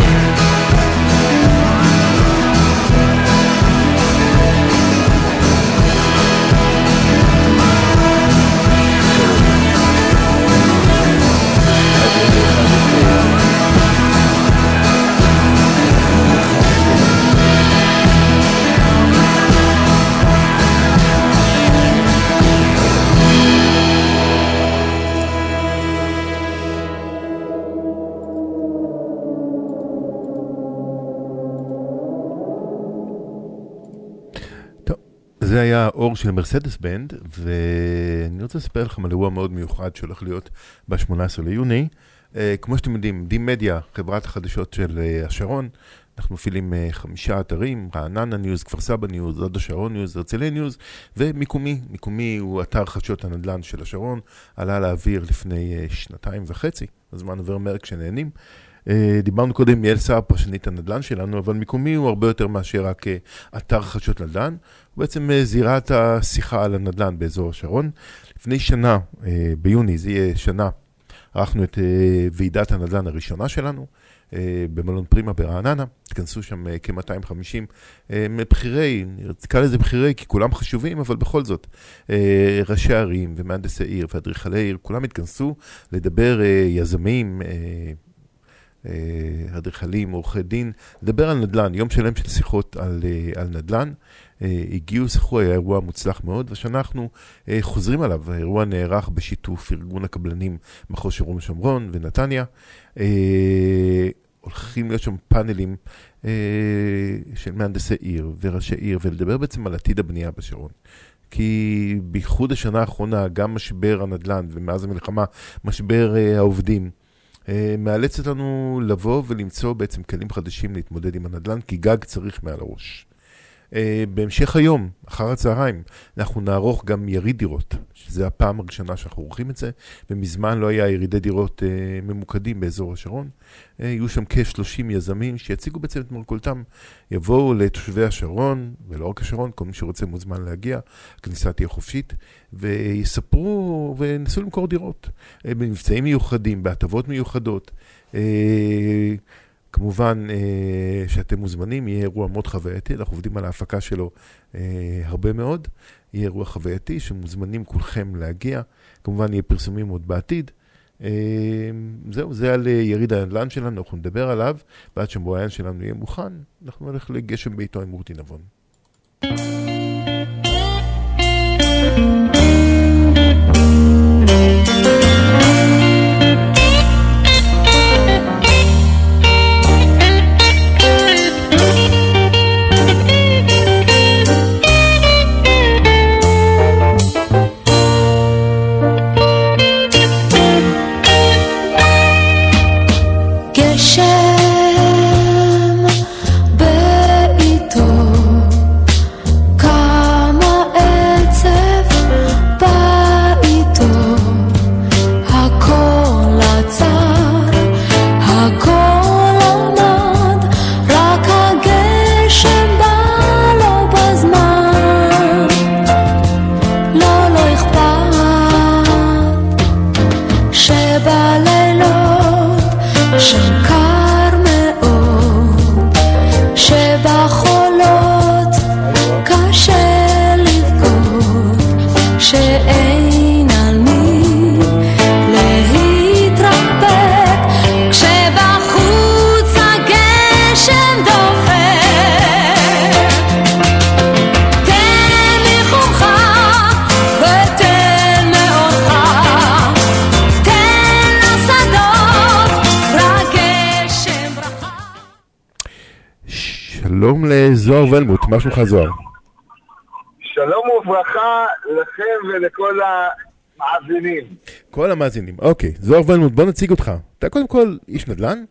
זה היה האור של מרסדס בנד, ואני רוצה לספר לכם על אירוע מאוד מיוחד שהולך להיות ב-18 ליוני. כמו שאתם יודעים, די-מדיה, חברת החדשות של השרון, אנחנו מפעילים 5 אתרים, רעננה ניוז, כפר סבא ניוז, הוד השרון ניוז, הרצליה ניוז, ומיקומי. מיקומי הוא אתר חדשות הנדל"ן של השרון, עלה לאוויר לפני 2.5, הזמן עובר מהר כשנהנים. דיברנו קודם עם יעל סער, פרשנית הנדל"ן שלנו, אבל מיקומי הוא הרבה יותר מאשר רק אתר חדשות נדל"ן. הוא בעצם זירת השיחה על הנדל"ן באזור השרון. לפני שנה, ביוני, זה יהיה שנה, ערכנו את ועידת הנדל"ן הראשונה שלנו, במלון פרימה ברעננה. התכנסו שם כ-250 מבחירי, נקרא לזה בחירי, כי כולם חשובים, אבל בכל זאת, ראשי ערים ומהנדסי עיר ואדריכלי עיר, כולם התכנסו לדבר יזמים, אדריכלים, עורכי דין, לדבר על נדל"ן, יום שלם של שיחות על נדל"ן. הגיעו, שיחו, היה אירוע מוצלח מאוד, והשנה אנחנו חוזרים עליו. האירוע נערך בשיתוף ארגון הקבלנים מחוז שרון שומרון ונתניה. הולכים להיות שם פאנלים של מהנדסי עיר וראשי עיר, ולדבר בעצם על עתיד הבנייה בשרון. כי בייחוד השנה האחרונה, גם משבר הנדל"ן, ומאז המלחמה, משבר העובדים, מאלץ אותנו לבוא ולמצוא בעצם כלים חדשים להתמודד עם הנדל"ן, כי גג צריך מעל הראש. בהמשך היום, אחר הצהריים, אנחנו נערוך גם יריד דירות, שזה הפעם הראשונה שאנחנו עורכים את זה, ומזמן לא היה ירידי דירות ממוקדים באזור השרון. יהיו שם כ-30 יזמים שיציגו בעצם את מרכולתם, יבואו לתושבי השרון, ולא רק השרון, כל מי שרוצה מוזמן להגיע, הכניסה תהיה חופשית, ויספרו ונסו למכור דירות, במבצעים מיוחדים, בהטבות מיוחדות. כמובן שאתם מוזמנים, יהיה אירוע מאוד חווייתי, אנחנו עובדים על ההפקה שלו הרבה מאוד, יהיה אירוע חווייתי שמוזמנים כולכם להגיע, כמובן יהיה פרסומים עוד בעתיד. זהו, זה על יריד הנדל"ן שלנו, אנחנו נדבר עליו, ועד שהמרואיין שלנו יהיה מוכן, אנחנו נלך לגשם ביתו עם רותי נבון. שלום לזוהר ולמוט, מה שלומך זוהר? שלום וברכה לכם ולכל מאזינים. כל המאזינים, אוקיי. זוהר ולמוד, בוא נציג אותך. אתה קודם כל איש נדל"ן?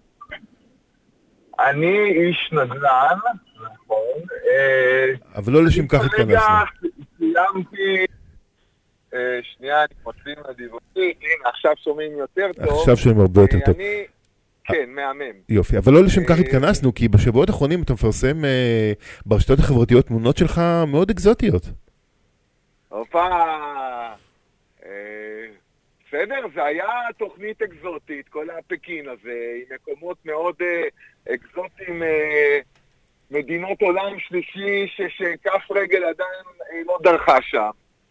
אני איש נדל"ן, נכון. אבל לא לשם כך התכנסנו. סיימתי, שנייה, אני מוצאים לדיווחים, הנה, עכשיו שומעים יותר טוב. עכשיו שומעים הרבה יותר טוב. כן, מהמם. יופי, אבל לא לשם כך התכנסנו, כי בשבועות האחרונים אתה מפרסם ברשתות החברתיות תמונות שלך מאוד אקזוטיות. הופה, בסדר, זה היה תוכנית אקזוטית, כל הפקין הזה, עם מקומות מאוד אקזוטיים, מדינות עולם שלישי שכף רגל עדיין לא דרכה שם.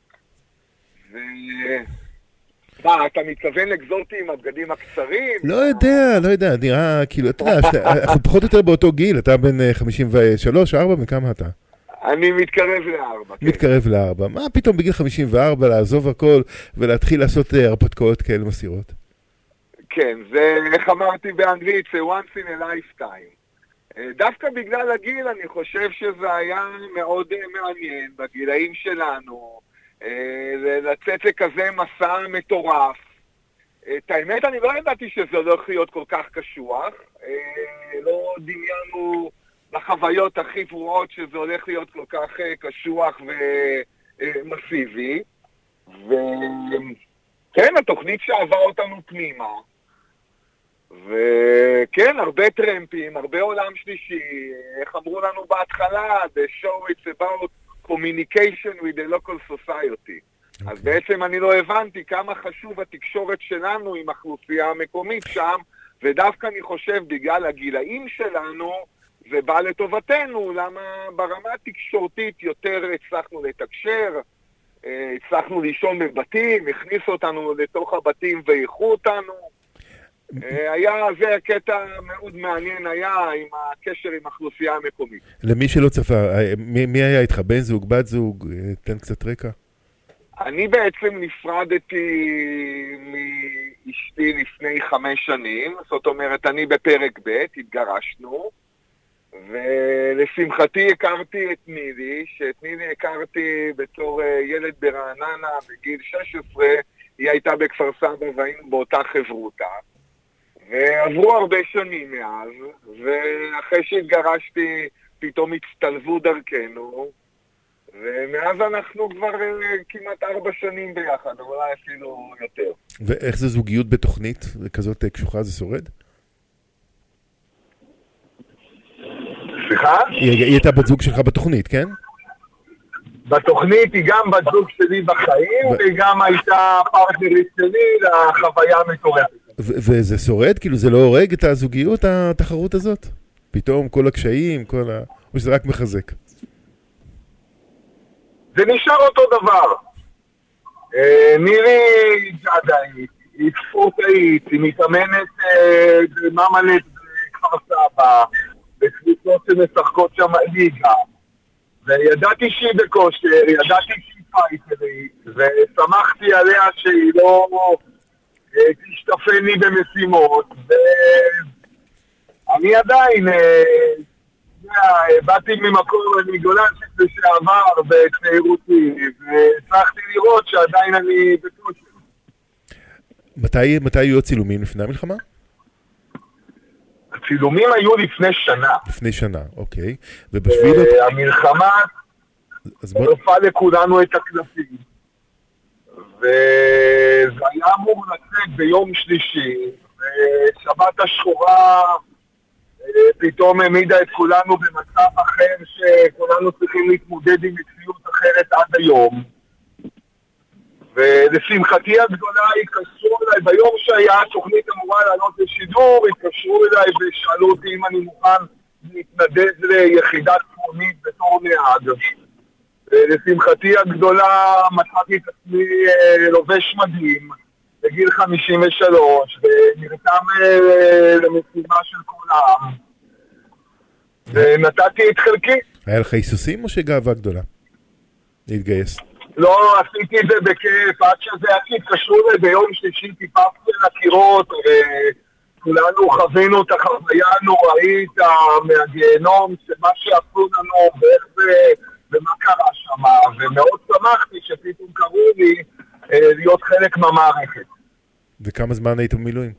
מה, אתה מתכוון אקזוטי עם הבגדים הקצרים? לא יודע, נראה, כאילו, אתה יודע, אנחנו פחות או יותר באותו גיל, אתה בן 53, 4, מכמה אתה? אני מתקרב ל4. מתקרב ל4. מה פתאום בגיל 54 לעזוב הכל ולהתחיל לעשות הרפתקאות כאלה מסירות? כן, זה, איך אמרתי באנגלית, זה once in a lifetime. דווקא בגלל הגיל אני חושב שזה היה מאוד מעניין בגילאים שלנו, לצאת לכזה מסע מטורף. את האמת אני לא ידעתי שזה הולך להיות כל כך קשוח, לא דמיינו לחוויות הכי פרועות שזה הולך להיות כל כך קשוח ומסיבי. וכן, התוכנית שעבר אותנו פנימה, וכן, הרבה טרמפים, הרבה עולם שלישי, איך אמרו לנו בהתחלה, the show it's about communication with the local society. אז בעצם אני לא הבנתי כמה חשוב התקשורת שלנו עם האוכלוסייה המקומית שם, ודווקא אני חושב בגלל הגילאים שלנו, זה בא לטובתנו, למה ברמה התקשורתית יותר הצלחנו לתקשר, הצלחנו לישון בבתים, הכניסו אותנו לתוך הבתים ואיכו אותנו. היה, זה הקטע מאוד מעניין היה עם הקשר עם האוכלוסייה המקומית. למי שלא צפה, מי היה איתך? בן זוג, בת זוג? תן קצת רקע. אני בעצם נפרדתי מאשתי לפני 5 שנים, זאת אומרת אני בפרק ב', התגרשנו, ולשמחתי הכרתי את נילי, שאת נילי הכרתי בתור ילד ברעננה בגיל 16, היא הייתה בכפר סבא והיינו באותה חברותה. ועברו הרבה שנים מאז, ואחרי שהתגרשתי פתאום הצטלבו דרכנו, ומאז אנחנו כבר כמעט 4 שנים ביחד, אולי אפילו יותר. ואיך זה זוגיות בתוכנית? כזאת קשוחה, זה שורד? סליחה? היא הייתה בת זוג שלך בתוכנית, כן? בתוכנית היא גם בת זוג שלי בחיים, והיא גם הייתה פרטנרית שלי לחוויה המטורפת. וזה שורד? כאילו זה לא הורג את הזוגיות, התחרות הזאת? פתאום כל הקשיים, או שזה רק מחזק? זה נשאר אותו דבר. נירי ג'אדאית, היא ספורטאית, היא מתאמנת במאמנת בכפר סבא, בקבוצות שמשחקות שם ליגה. וידעתי שהיא בכושר, ידעתי שהיא פייטרית, ושמחתי עליה שהיא לא תשתפן לי במשימות, ואני עדיין, באתי ממקום, אני גולנצ'יק לשעבר בצעירותי, והצלחתי לראות שעדיין אני בכושר. מתי היו הצילומים לפני המלחמה? הצילומים היו לפני שנה. לפני שנה, אוקיי. המלחמה שרפה לכולנו את הקלפים. וזה היה אמור לצאת ביום שלישי, ושבת השחורה פתאום העמידה את כולנו במצב אחר שכולנו צריכים להתמודד עם מציאות אחרת עד היום. ולשמחתי הגדולה התקשרו אליי, ביום שהיה תוכנית אמורה לעלות לשידור, התקשרו אליי ושאלו אותי אם אני מוכן להתנדב ליחידת צפונית בתור נהג. לשמחתי הגדולה מצאתי את עצמי לובש מדים בגיל 53 ונרתם למשימה של כולם ונתתי את חלקי. היה לך היסוסים או שגאווה גדולה להתגייס? לא, עשיתי את זה בכיף, עד שזה היה התקשרו לי ביום שלישי, טיפפתי לקירות וכולנו חווינו את החוויה הנוראית מהגיהנום שמה שעשו לנו ואיך זה ומה קרה שם, ומאוד שמחתי שפתאום קראו לי להיות חלק מהמערכת. וכמה זמן היית במילואים?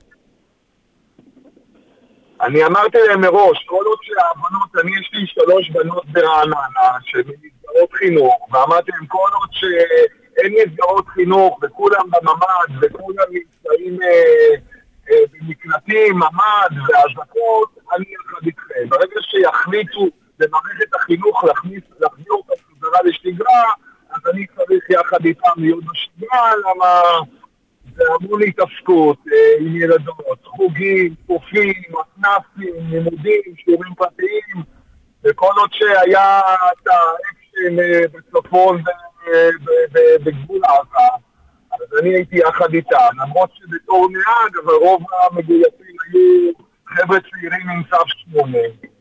אני אמרתי להם מראש, כל עוד שהבנות, אני יש לי 3 בנות ברעננה, שמסגרות חינוך, ואמרתי להם כל עוד שאין מסגרות חינוך, וכולם בממד, וכולם נמצאים במקלטים, ממד והזקות, אני יחד איתכם. ברגע שיחליטו במערכת החינוך להחזיר אותה חזרה לשגרה, אז אני צריך יחד איתם להיות בשגרה, למה זה המון התעסקות עם ילדות, חוגים, קופים, מתנ"סים, לימודים, שיעורים פרטיים, וכל עוד שהיה את האקשן בצפון בגבול עזה, אז אני הייתי יחד איתם, למרות שבתור נהג, אבל רוב המגויסים היו חבר'ה צעירים עם צו 8.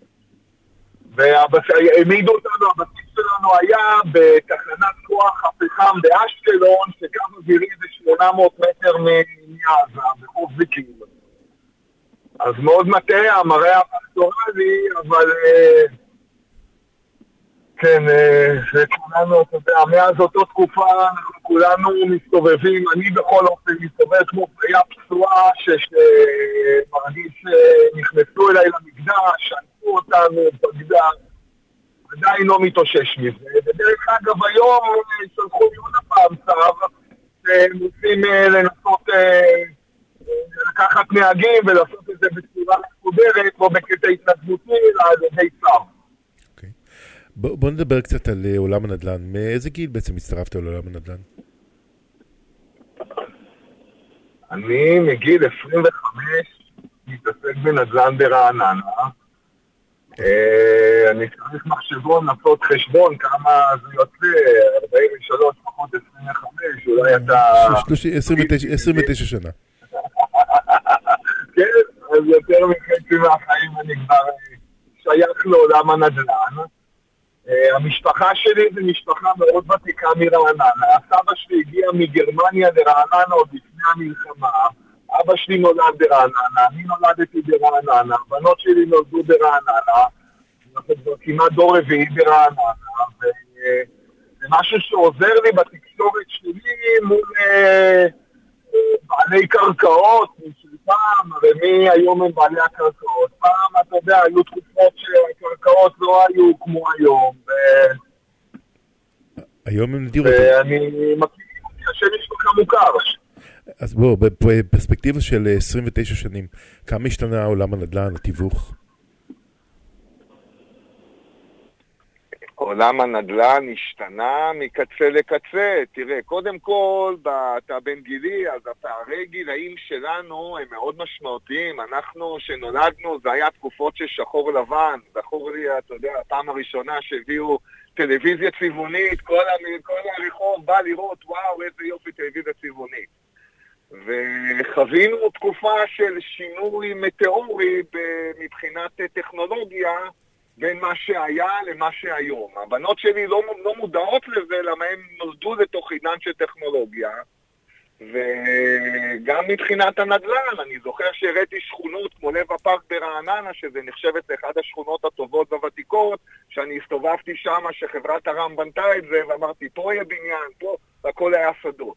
והעמידו אותנו, הבסיס שלנו היה בתחנת כוח הפחם באשקלון, שקו אווירי זה 800 מטר מעזה, בחוף זיקים. אז מאוד מטעה, המראה הפקטורלי, אבל כן, כולנו, אתה יודע, מאז אותו תקופה אנחנו כולנו מסתובבים, אני בכל אופן מסתובב כמו פיה פצועה שמרגיש נכנסו אליי למקדש, שלחו אותנו, בגדה, עדיין לא מתאושש מזה. בדרך אגב היום שלחו לי עוד הפעם צו, שהם רוצים לנסות לקחת נהגים ולעשות את זה בצורה מסודרת, או בקטע התנדבותי על ידי צו. בוא נדבר קצת על עולם הנדל"ן. מאיזה גיל בעצם הצטרפת על עולם הנדל"ן? אני מגיל 25 מתעסק בנדל"ן ברעננה. אני צריך מחשבון, לעשות חשבון, כמה זה יוצא, 43 פחות 25, אולי אתה... 29 שנה. כן, אז יותר מחצי מהחיים אני כבר שייך לעולם הנדל"ן. המשפחה שלי זה משפחה מאוד ותיקה מרעננה. הסבא שלי הגיע מגרמניה לרעננה עוד לפני המלחמה. אבא שלי נולד ברעננה, אני נולדתי ברעננה, הבנות שלי נולדו ברעננה, אנחנו כבר כמעט דור רביעי ברעננה, וזה משהו שעוזר לי בתקשורת שלי מול בעלי קרקעות, של פעם, הרי מי היום הם בעלי הקרקעות? פעם, אתה יודע, היו תקופות שהקרקעות לא היו כמו היום, היום הם נדיר אותו. ואני מכיר שהשם משפחה מוכר. אז בוא, בפרספקטיבה של 29 שנים, כמה השתנה העולם הנדל"ן, התיווך? עולם הנדל"ן השתנה מקצה לקצה. תראה, קודם כל, אתה בן גילי, אז הפערי גילאים שלנו הם מאוד משמעותיים. אנחנו שנולדנו, זה היה תקופות של שחור לבן. זכור לי, אתה יודע, הפעם הראשונה שהביאו טלוויזיה צבעונית, כל הרחוב בא לראות, וואו, איזה יופי טלוויזיה צבעונית. וחווינו תקופה של שינוי מטאורי מבחינת טכנולוגיה, בין מה שהיה למה שהיום. הבנות שלי לא מודעות לזה, למה הם נולדו לתוך עידן של טכנולוגיה, וגם מבחינת הנדל"ן, אני זוכר שהראיתי שכונות כמו לב הפארק ברעננה, שזה נחשבת לאחד השכונות הטובות והוותיקות, שאני הסתובבתי שם, שחברת הרם בנתה את זה, ואמרתי, פה יהיה בניין, פה, והכל היה שדות.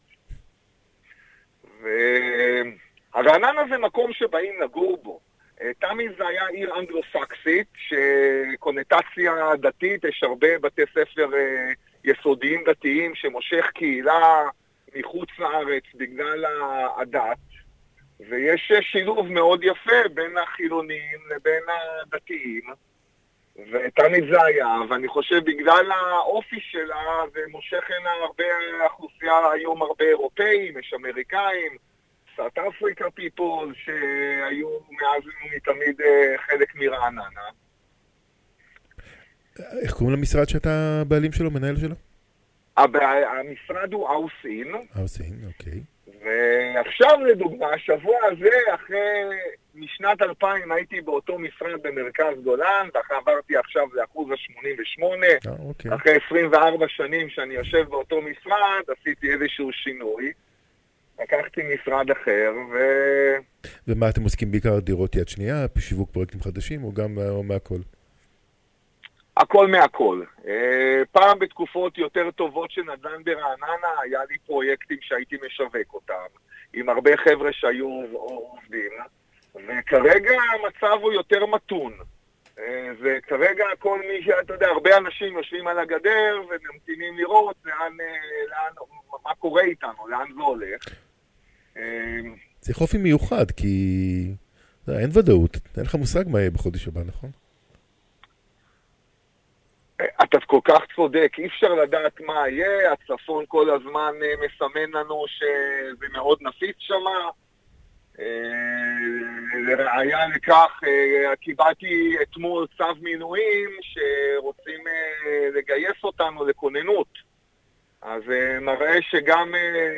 והרעננה זה מקום שבאים לגור בו. תמיד זה היה עיר אנגלו-סקסית, שקונוטציה דתית, יש הרבה בתי ספר יסודיים דתיים שמושך קהילה מחוץ לארץ בגלל הדת, ויש שילוב מאוד יפה בין החילונים לבין הדתיים, ותמיד זה היה, ואני חושב בגלל האופי שלה זה מושך הנה הרבה אוכלוסייה, היום הרבה אירופאים, יש אמריקאים, סאוט אפריקה פיפול, שהיו מאז ומתמיד חלק מרעננה. איך קוראים למשרד שאתה בעלים שלו, מנהל שלו? המשרד הוא אאוסין. אאוסין, אוקיי. ועכשיו לדוגמה, השבוע הזה, משנת 2000 הייתי באותו משרד במרכז גולן, ואחרי עברתי עכשיו לאחוז ה-88. אוקיי. אחרי 24 שנים שאני יושב באותו משרד, עשיתי איזשהו שינוי. לקחתי משרד אחר, ומה אתם עוסקים בעיקר? דירות יד שנייה, שיווק פרויקטים חדשים, או גם מהכל? הכל מהכל. פעם בתקופות יותר טובות של נדל"ן ברעננה, היה לי פרויקטים שהייתי משווק אותם, עם הרבה חבר'ה שהיו עובדים, וכרגע המצב הוא יותר מתון. וכרגע כל מי שאתה יודע, הרבה אנשים יושבים על הגדר וממתינים לראות מה קורה איתנו, לאן זה הולך. זה חופי מיוחד, כי אין ודאות, אין לך מושג מה יהיה בחודש הבא, נכון? אתה כל כך צודק, אי אפשר לדעת מה יהיה, הצפון כל הזמן מסמן לנו שזה מאוד נפיץ שמה. לראיה לכך, קיבלתי אתמול צו מינויים שרוצים לגייס אותנו לכוננות. אז מראה שגם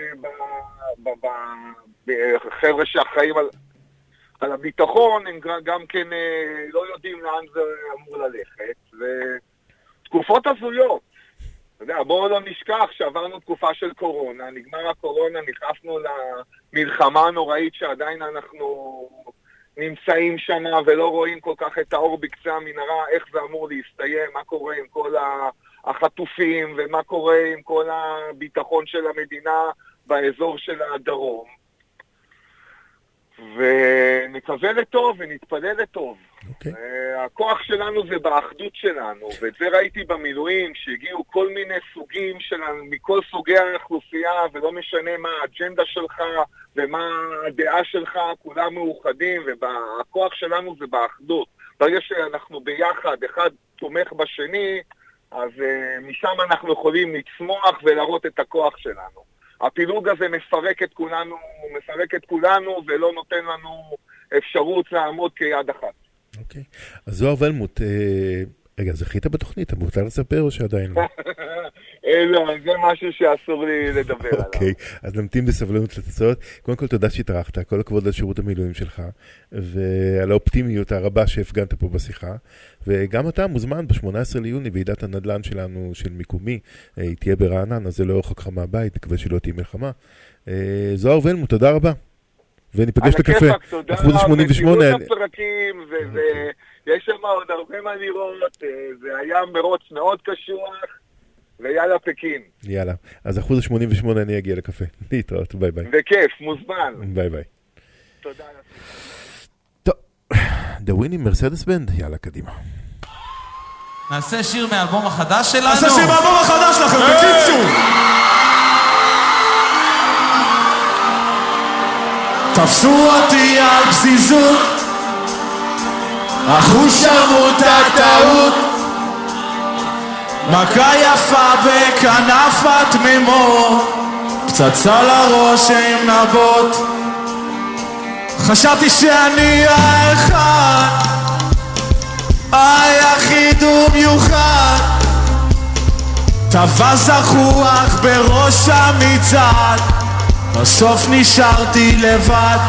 בחבר'ה שאחראים על הביטחון, הם גם כן לא יודעים לאן זה אמור ללכת. ותקופות הזויות. אתה יודע, בואו לא נשכח שעברנו תקופה של קורונה, נגמר הקורונה, נכנסנו למלחמה הנוראית שעדיין אנחנו נמצאים שמה ולא רואים כל כך את האור בקצה המנהרה, איך זה אמור להסתיים, מה קורה עם כל החטופים ומה קורה עם כל הביטחון של המדינה באזור של הדרום. ונקווה לטוב ונתפלל לטוב. הכוח שלנו זה באחדות שלנו, ואת זה ראיתי במילואים, שהגיעו כל מיני סוגים שלנו, מכל סוגי האוכלוסייה, ולא משנה מה האג'נדה שלך ומה הדעה שלך, כולם מאוחדים, והכוח שלנו זה באחדות. ברגע שאנחנו ביחד, אחד תומך בשני, אז משם אנחנו יכולים לצמוח ולהראות את הכוח שלנו. הפילוג הזה מפרק את כולנו ולא נותן לנו אפשרות לעמוד כיד אחת. אוקיי. אז זוהר ולמוט, רגע, זכית בתוכנית? אתה מותר לספר או שעדיין לא? לא, זה משהו שאסור לי לדבר עליו. אוקיי, אז נמתין בסבלנות לתוצאות. קודם כל תודה שהתארחת, כל הכבוד על שירות המילואים שלך, ועל האופטימיות הרבה שהפגנת פה בשיחה, וגם אתה מוזמן ב-18 ליוני, ועידת הנדל"ן שלנו, של מיקומי, היא תהיה ברעננה, זה לא ירחק לך מהבית, נקווה שלא תהיה מלחמה. זוהר ולמוט, תודה רבה. וניפגש לקפה. אחוז 88. יש שם עוד הרבה מה לראות, זה היה מרוץ מאוד קשוח, ויאללה פקין. יאללה, אז אחוז 88 אני אגיע לקפה. להתראות, ביי ביי. בכיף, מוזמן. ביי ביי. תודה. טוב, דווין עם מרסדס בנד, יאללה קדימה. נעשה שיר מהאלבום החדש שלנו. נעשה שיר מהאלבום החדש לכם, בקיצור. תפסו אותי על פזיזות, אחו שרמוטה טעות, מכה יפה בכנף התמימות, פצצה לראש עם נבות. חשבתי שאני האחד, היחיד ומיוחד, טבע זחוח בראש המצעד, בסוף נשארתי לבד,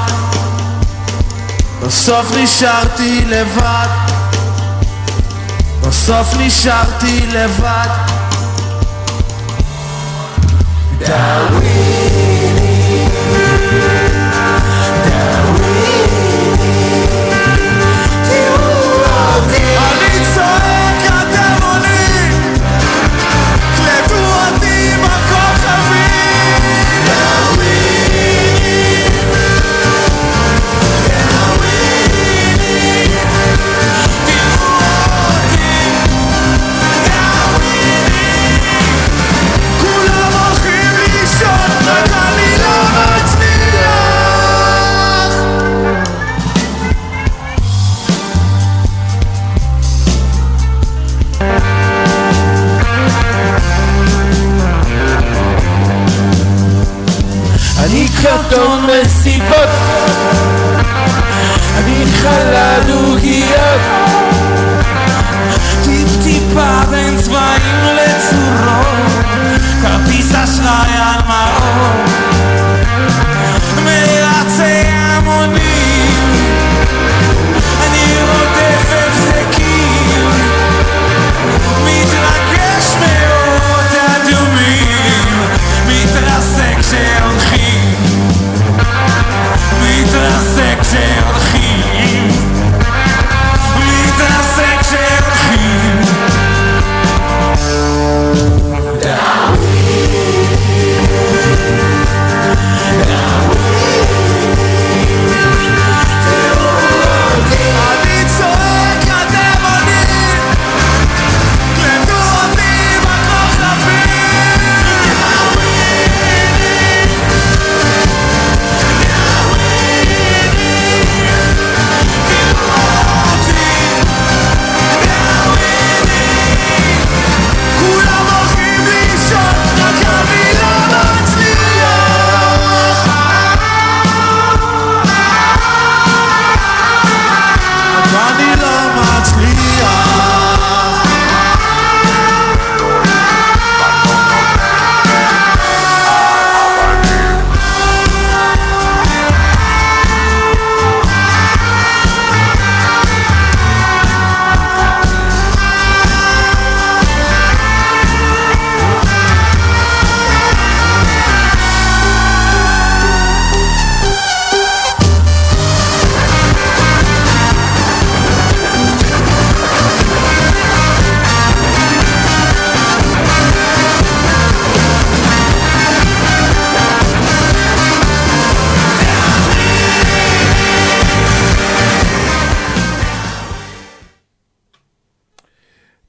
בסוף נשארתי לבד, בסוף נשארתי לבד. דוויני, תראו אותי, אני צועק אתם עולים, קלטו אותי בכוכבים. אני קטון מסיבות, אני חלל עוגיות, טיפ-טיפה בין צבעים לצורות, כרטיס אשראי על מאור, מרצי המונים, אני רודף הפסקים, מתרגש מאוד אדומים, מתרסק שהולכים.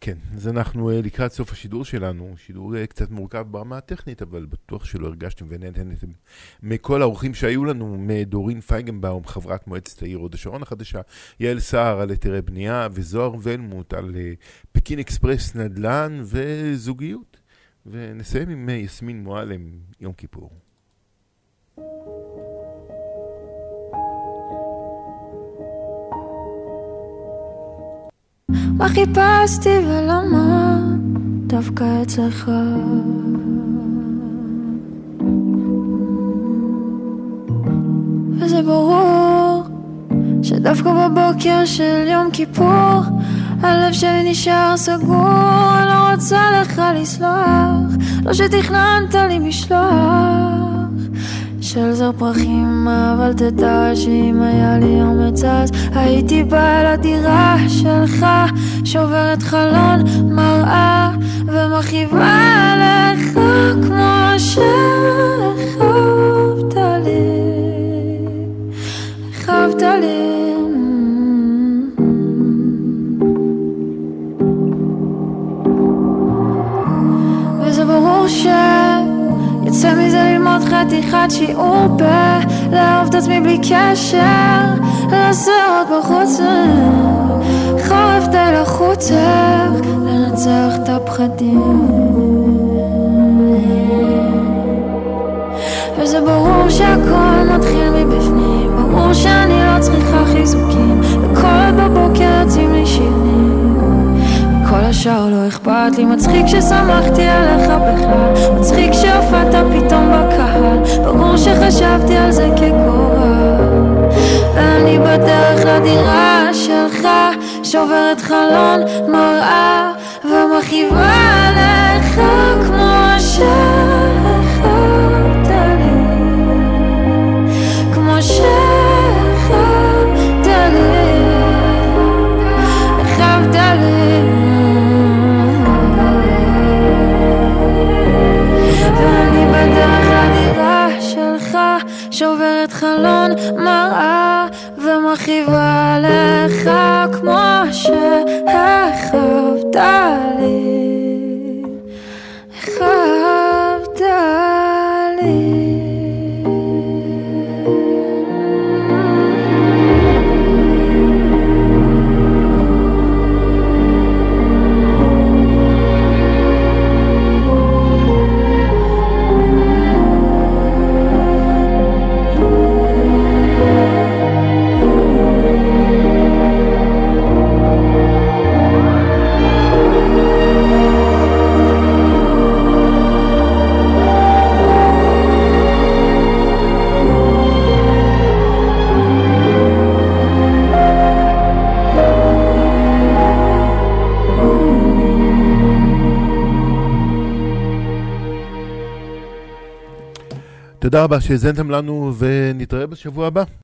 כן, אז אנחנו לקראת סוף השידור שלנו, שידור קצת מורכב ברמה הטכנית, אבל בטוח שלא הרגשתם ונהנתם מכל האורחים שהיו לנו, מדורין פייגנבאום, חברת מועצת העיר הוד השרון החדשה, יעל סער על היתרי בנייה, וזוהר ולמוט על פקין אקספרס נדל"ן וזוגיות. ונסיים עם יסמין מועלם, יום כיפור. מה חיפשתי ולמה דווקא אצלך? וזה ברור שדווקא בבוקר של יום כיפור הלב שלי נשאר סגור. לא רוצה לך לסלוח, לא שתכננת לי משלוח של זר פרחים, אבל תדע שאם היה לי אומץ אז הייתי באה לדירה שלך, שוברת חלון מראה ומכיבה לך כמו שחבת לי, חבת לי. וזה ברור יצא מזה ללמוד חתיכת שיעור לאהוב את עצמי בלי קשר, לעשות בחוץ חורף די לחוץ, לנצח את הפחדים. וזה ברור שהכל מתחיל מבפנים, ברור שאני לא צריכה חיזוקים, וכל בבוקר יוצאים לי שירים, כל השאר לא אכפת לי. מצחיק ששמחתי עליך בכלל, מצחיק שהופעת פתאום בקהל, ברור שחשבתי על זה כגורל. ואני בדרך לדירה שלך, שוברת חלון מראה ומכיבה לך כמו שחבת לי, כמו שחבת לי, חבת לי. ואני בדרך לדירה שלך, שוברת חלון מראה ומכיבה לך כמו שחבת לי, חבת לי. תודה רבה שהזנתם לנו ונתראה בשבוע הבא.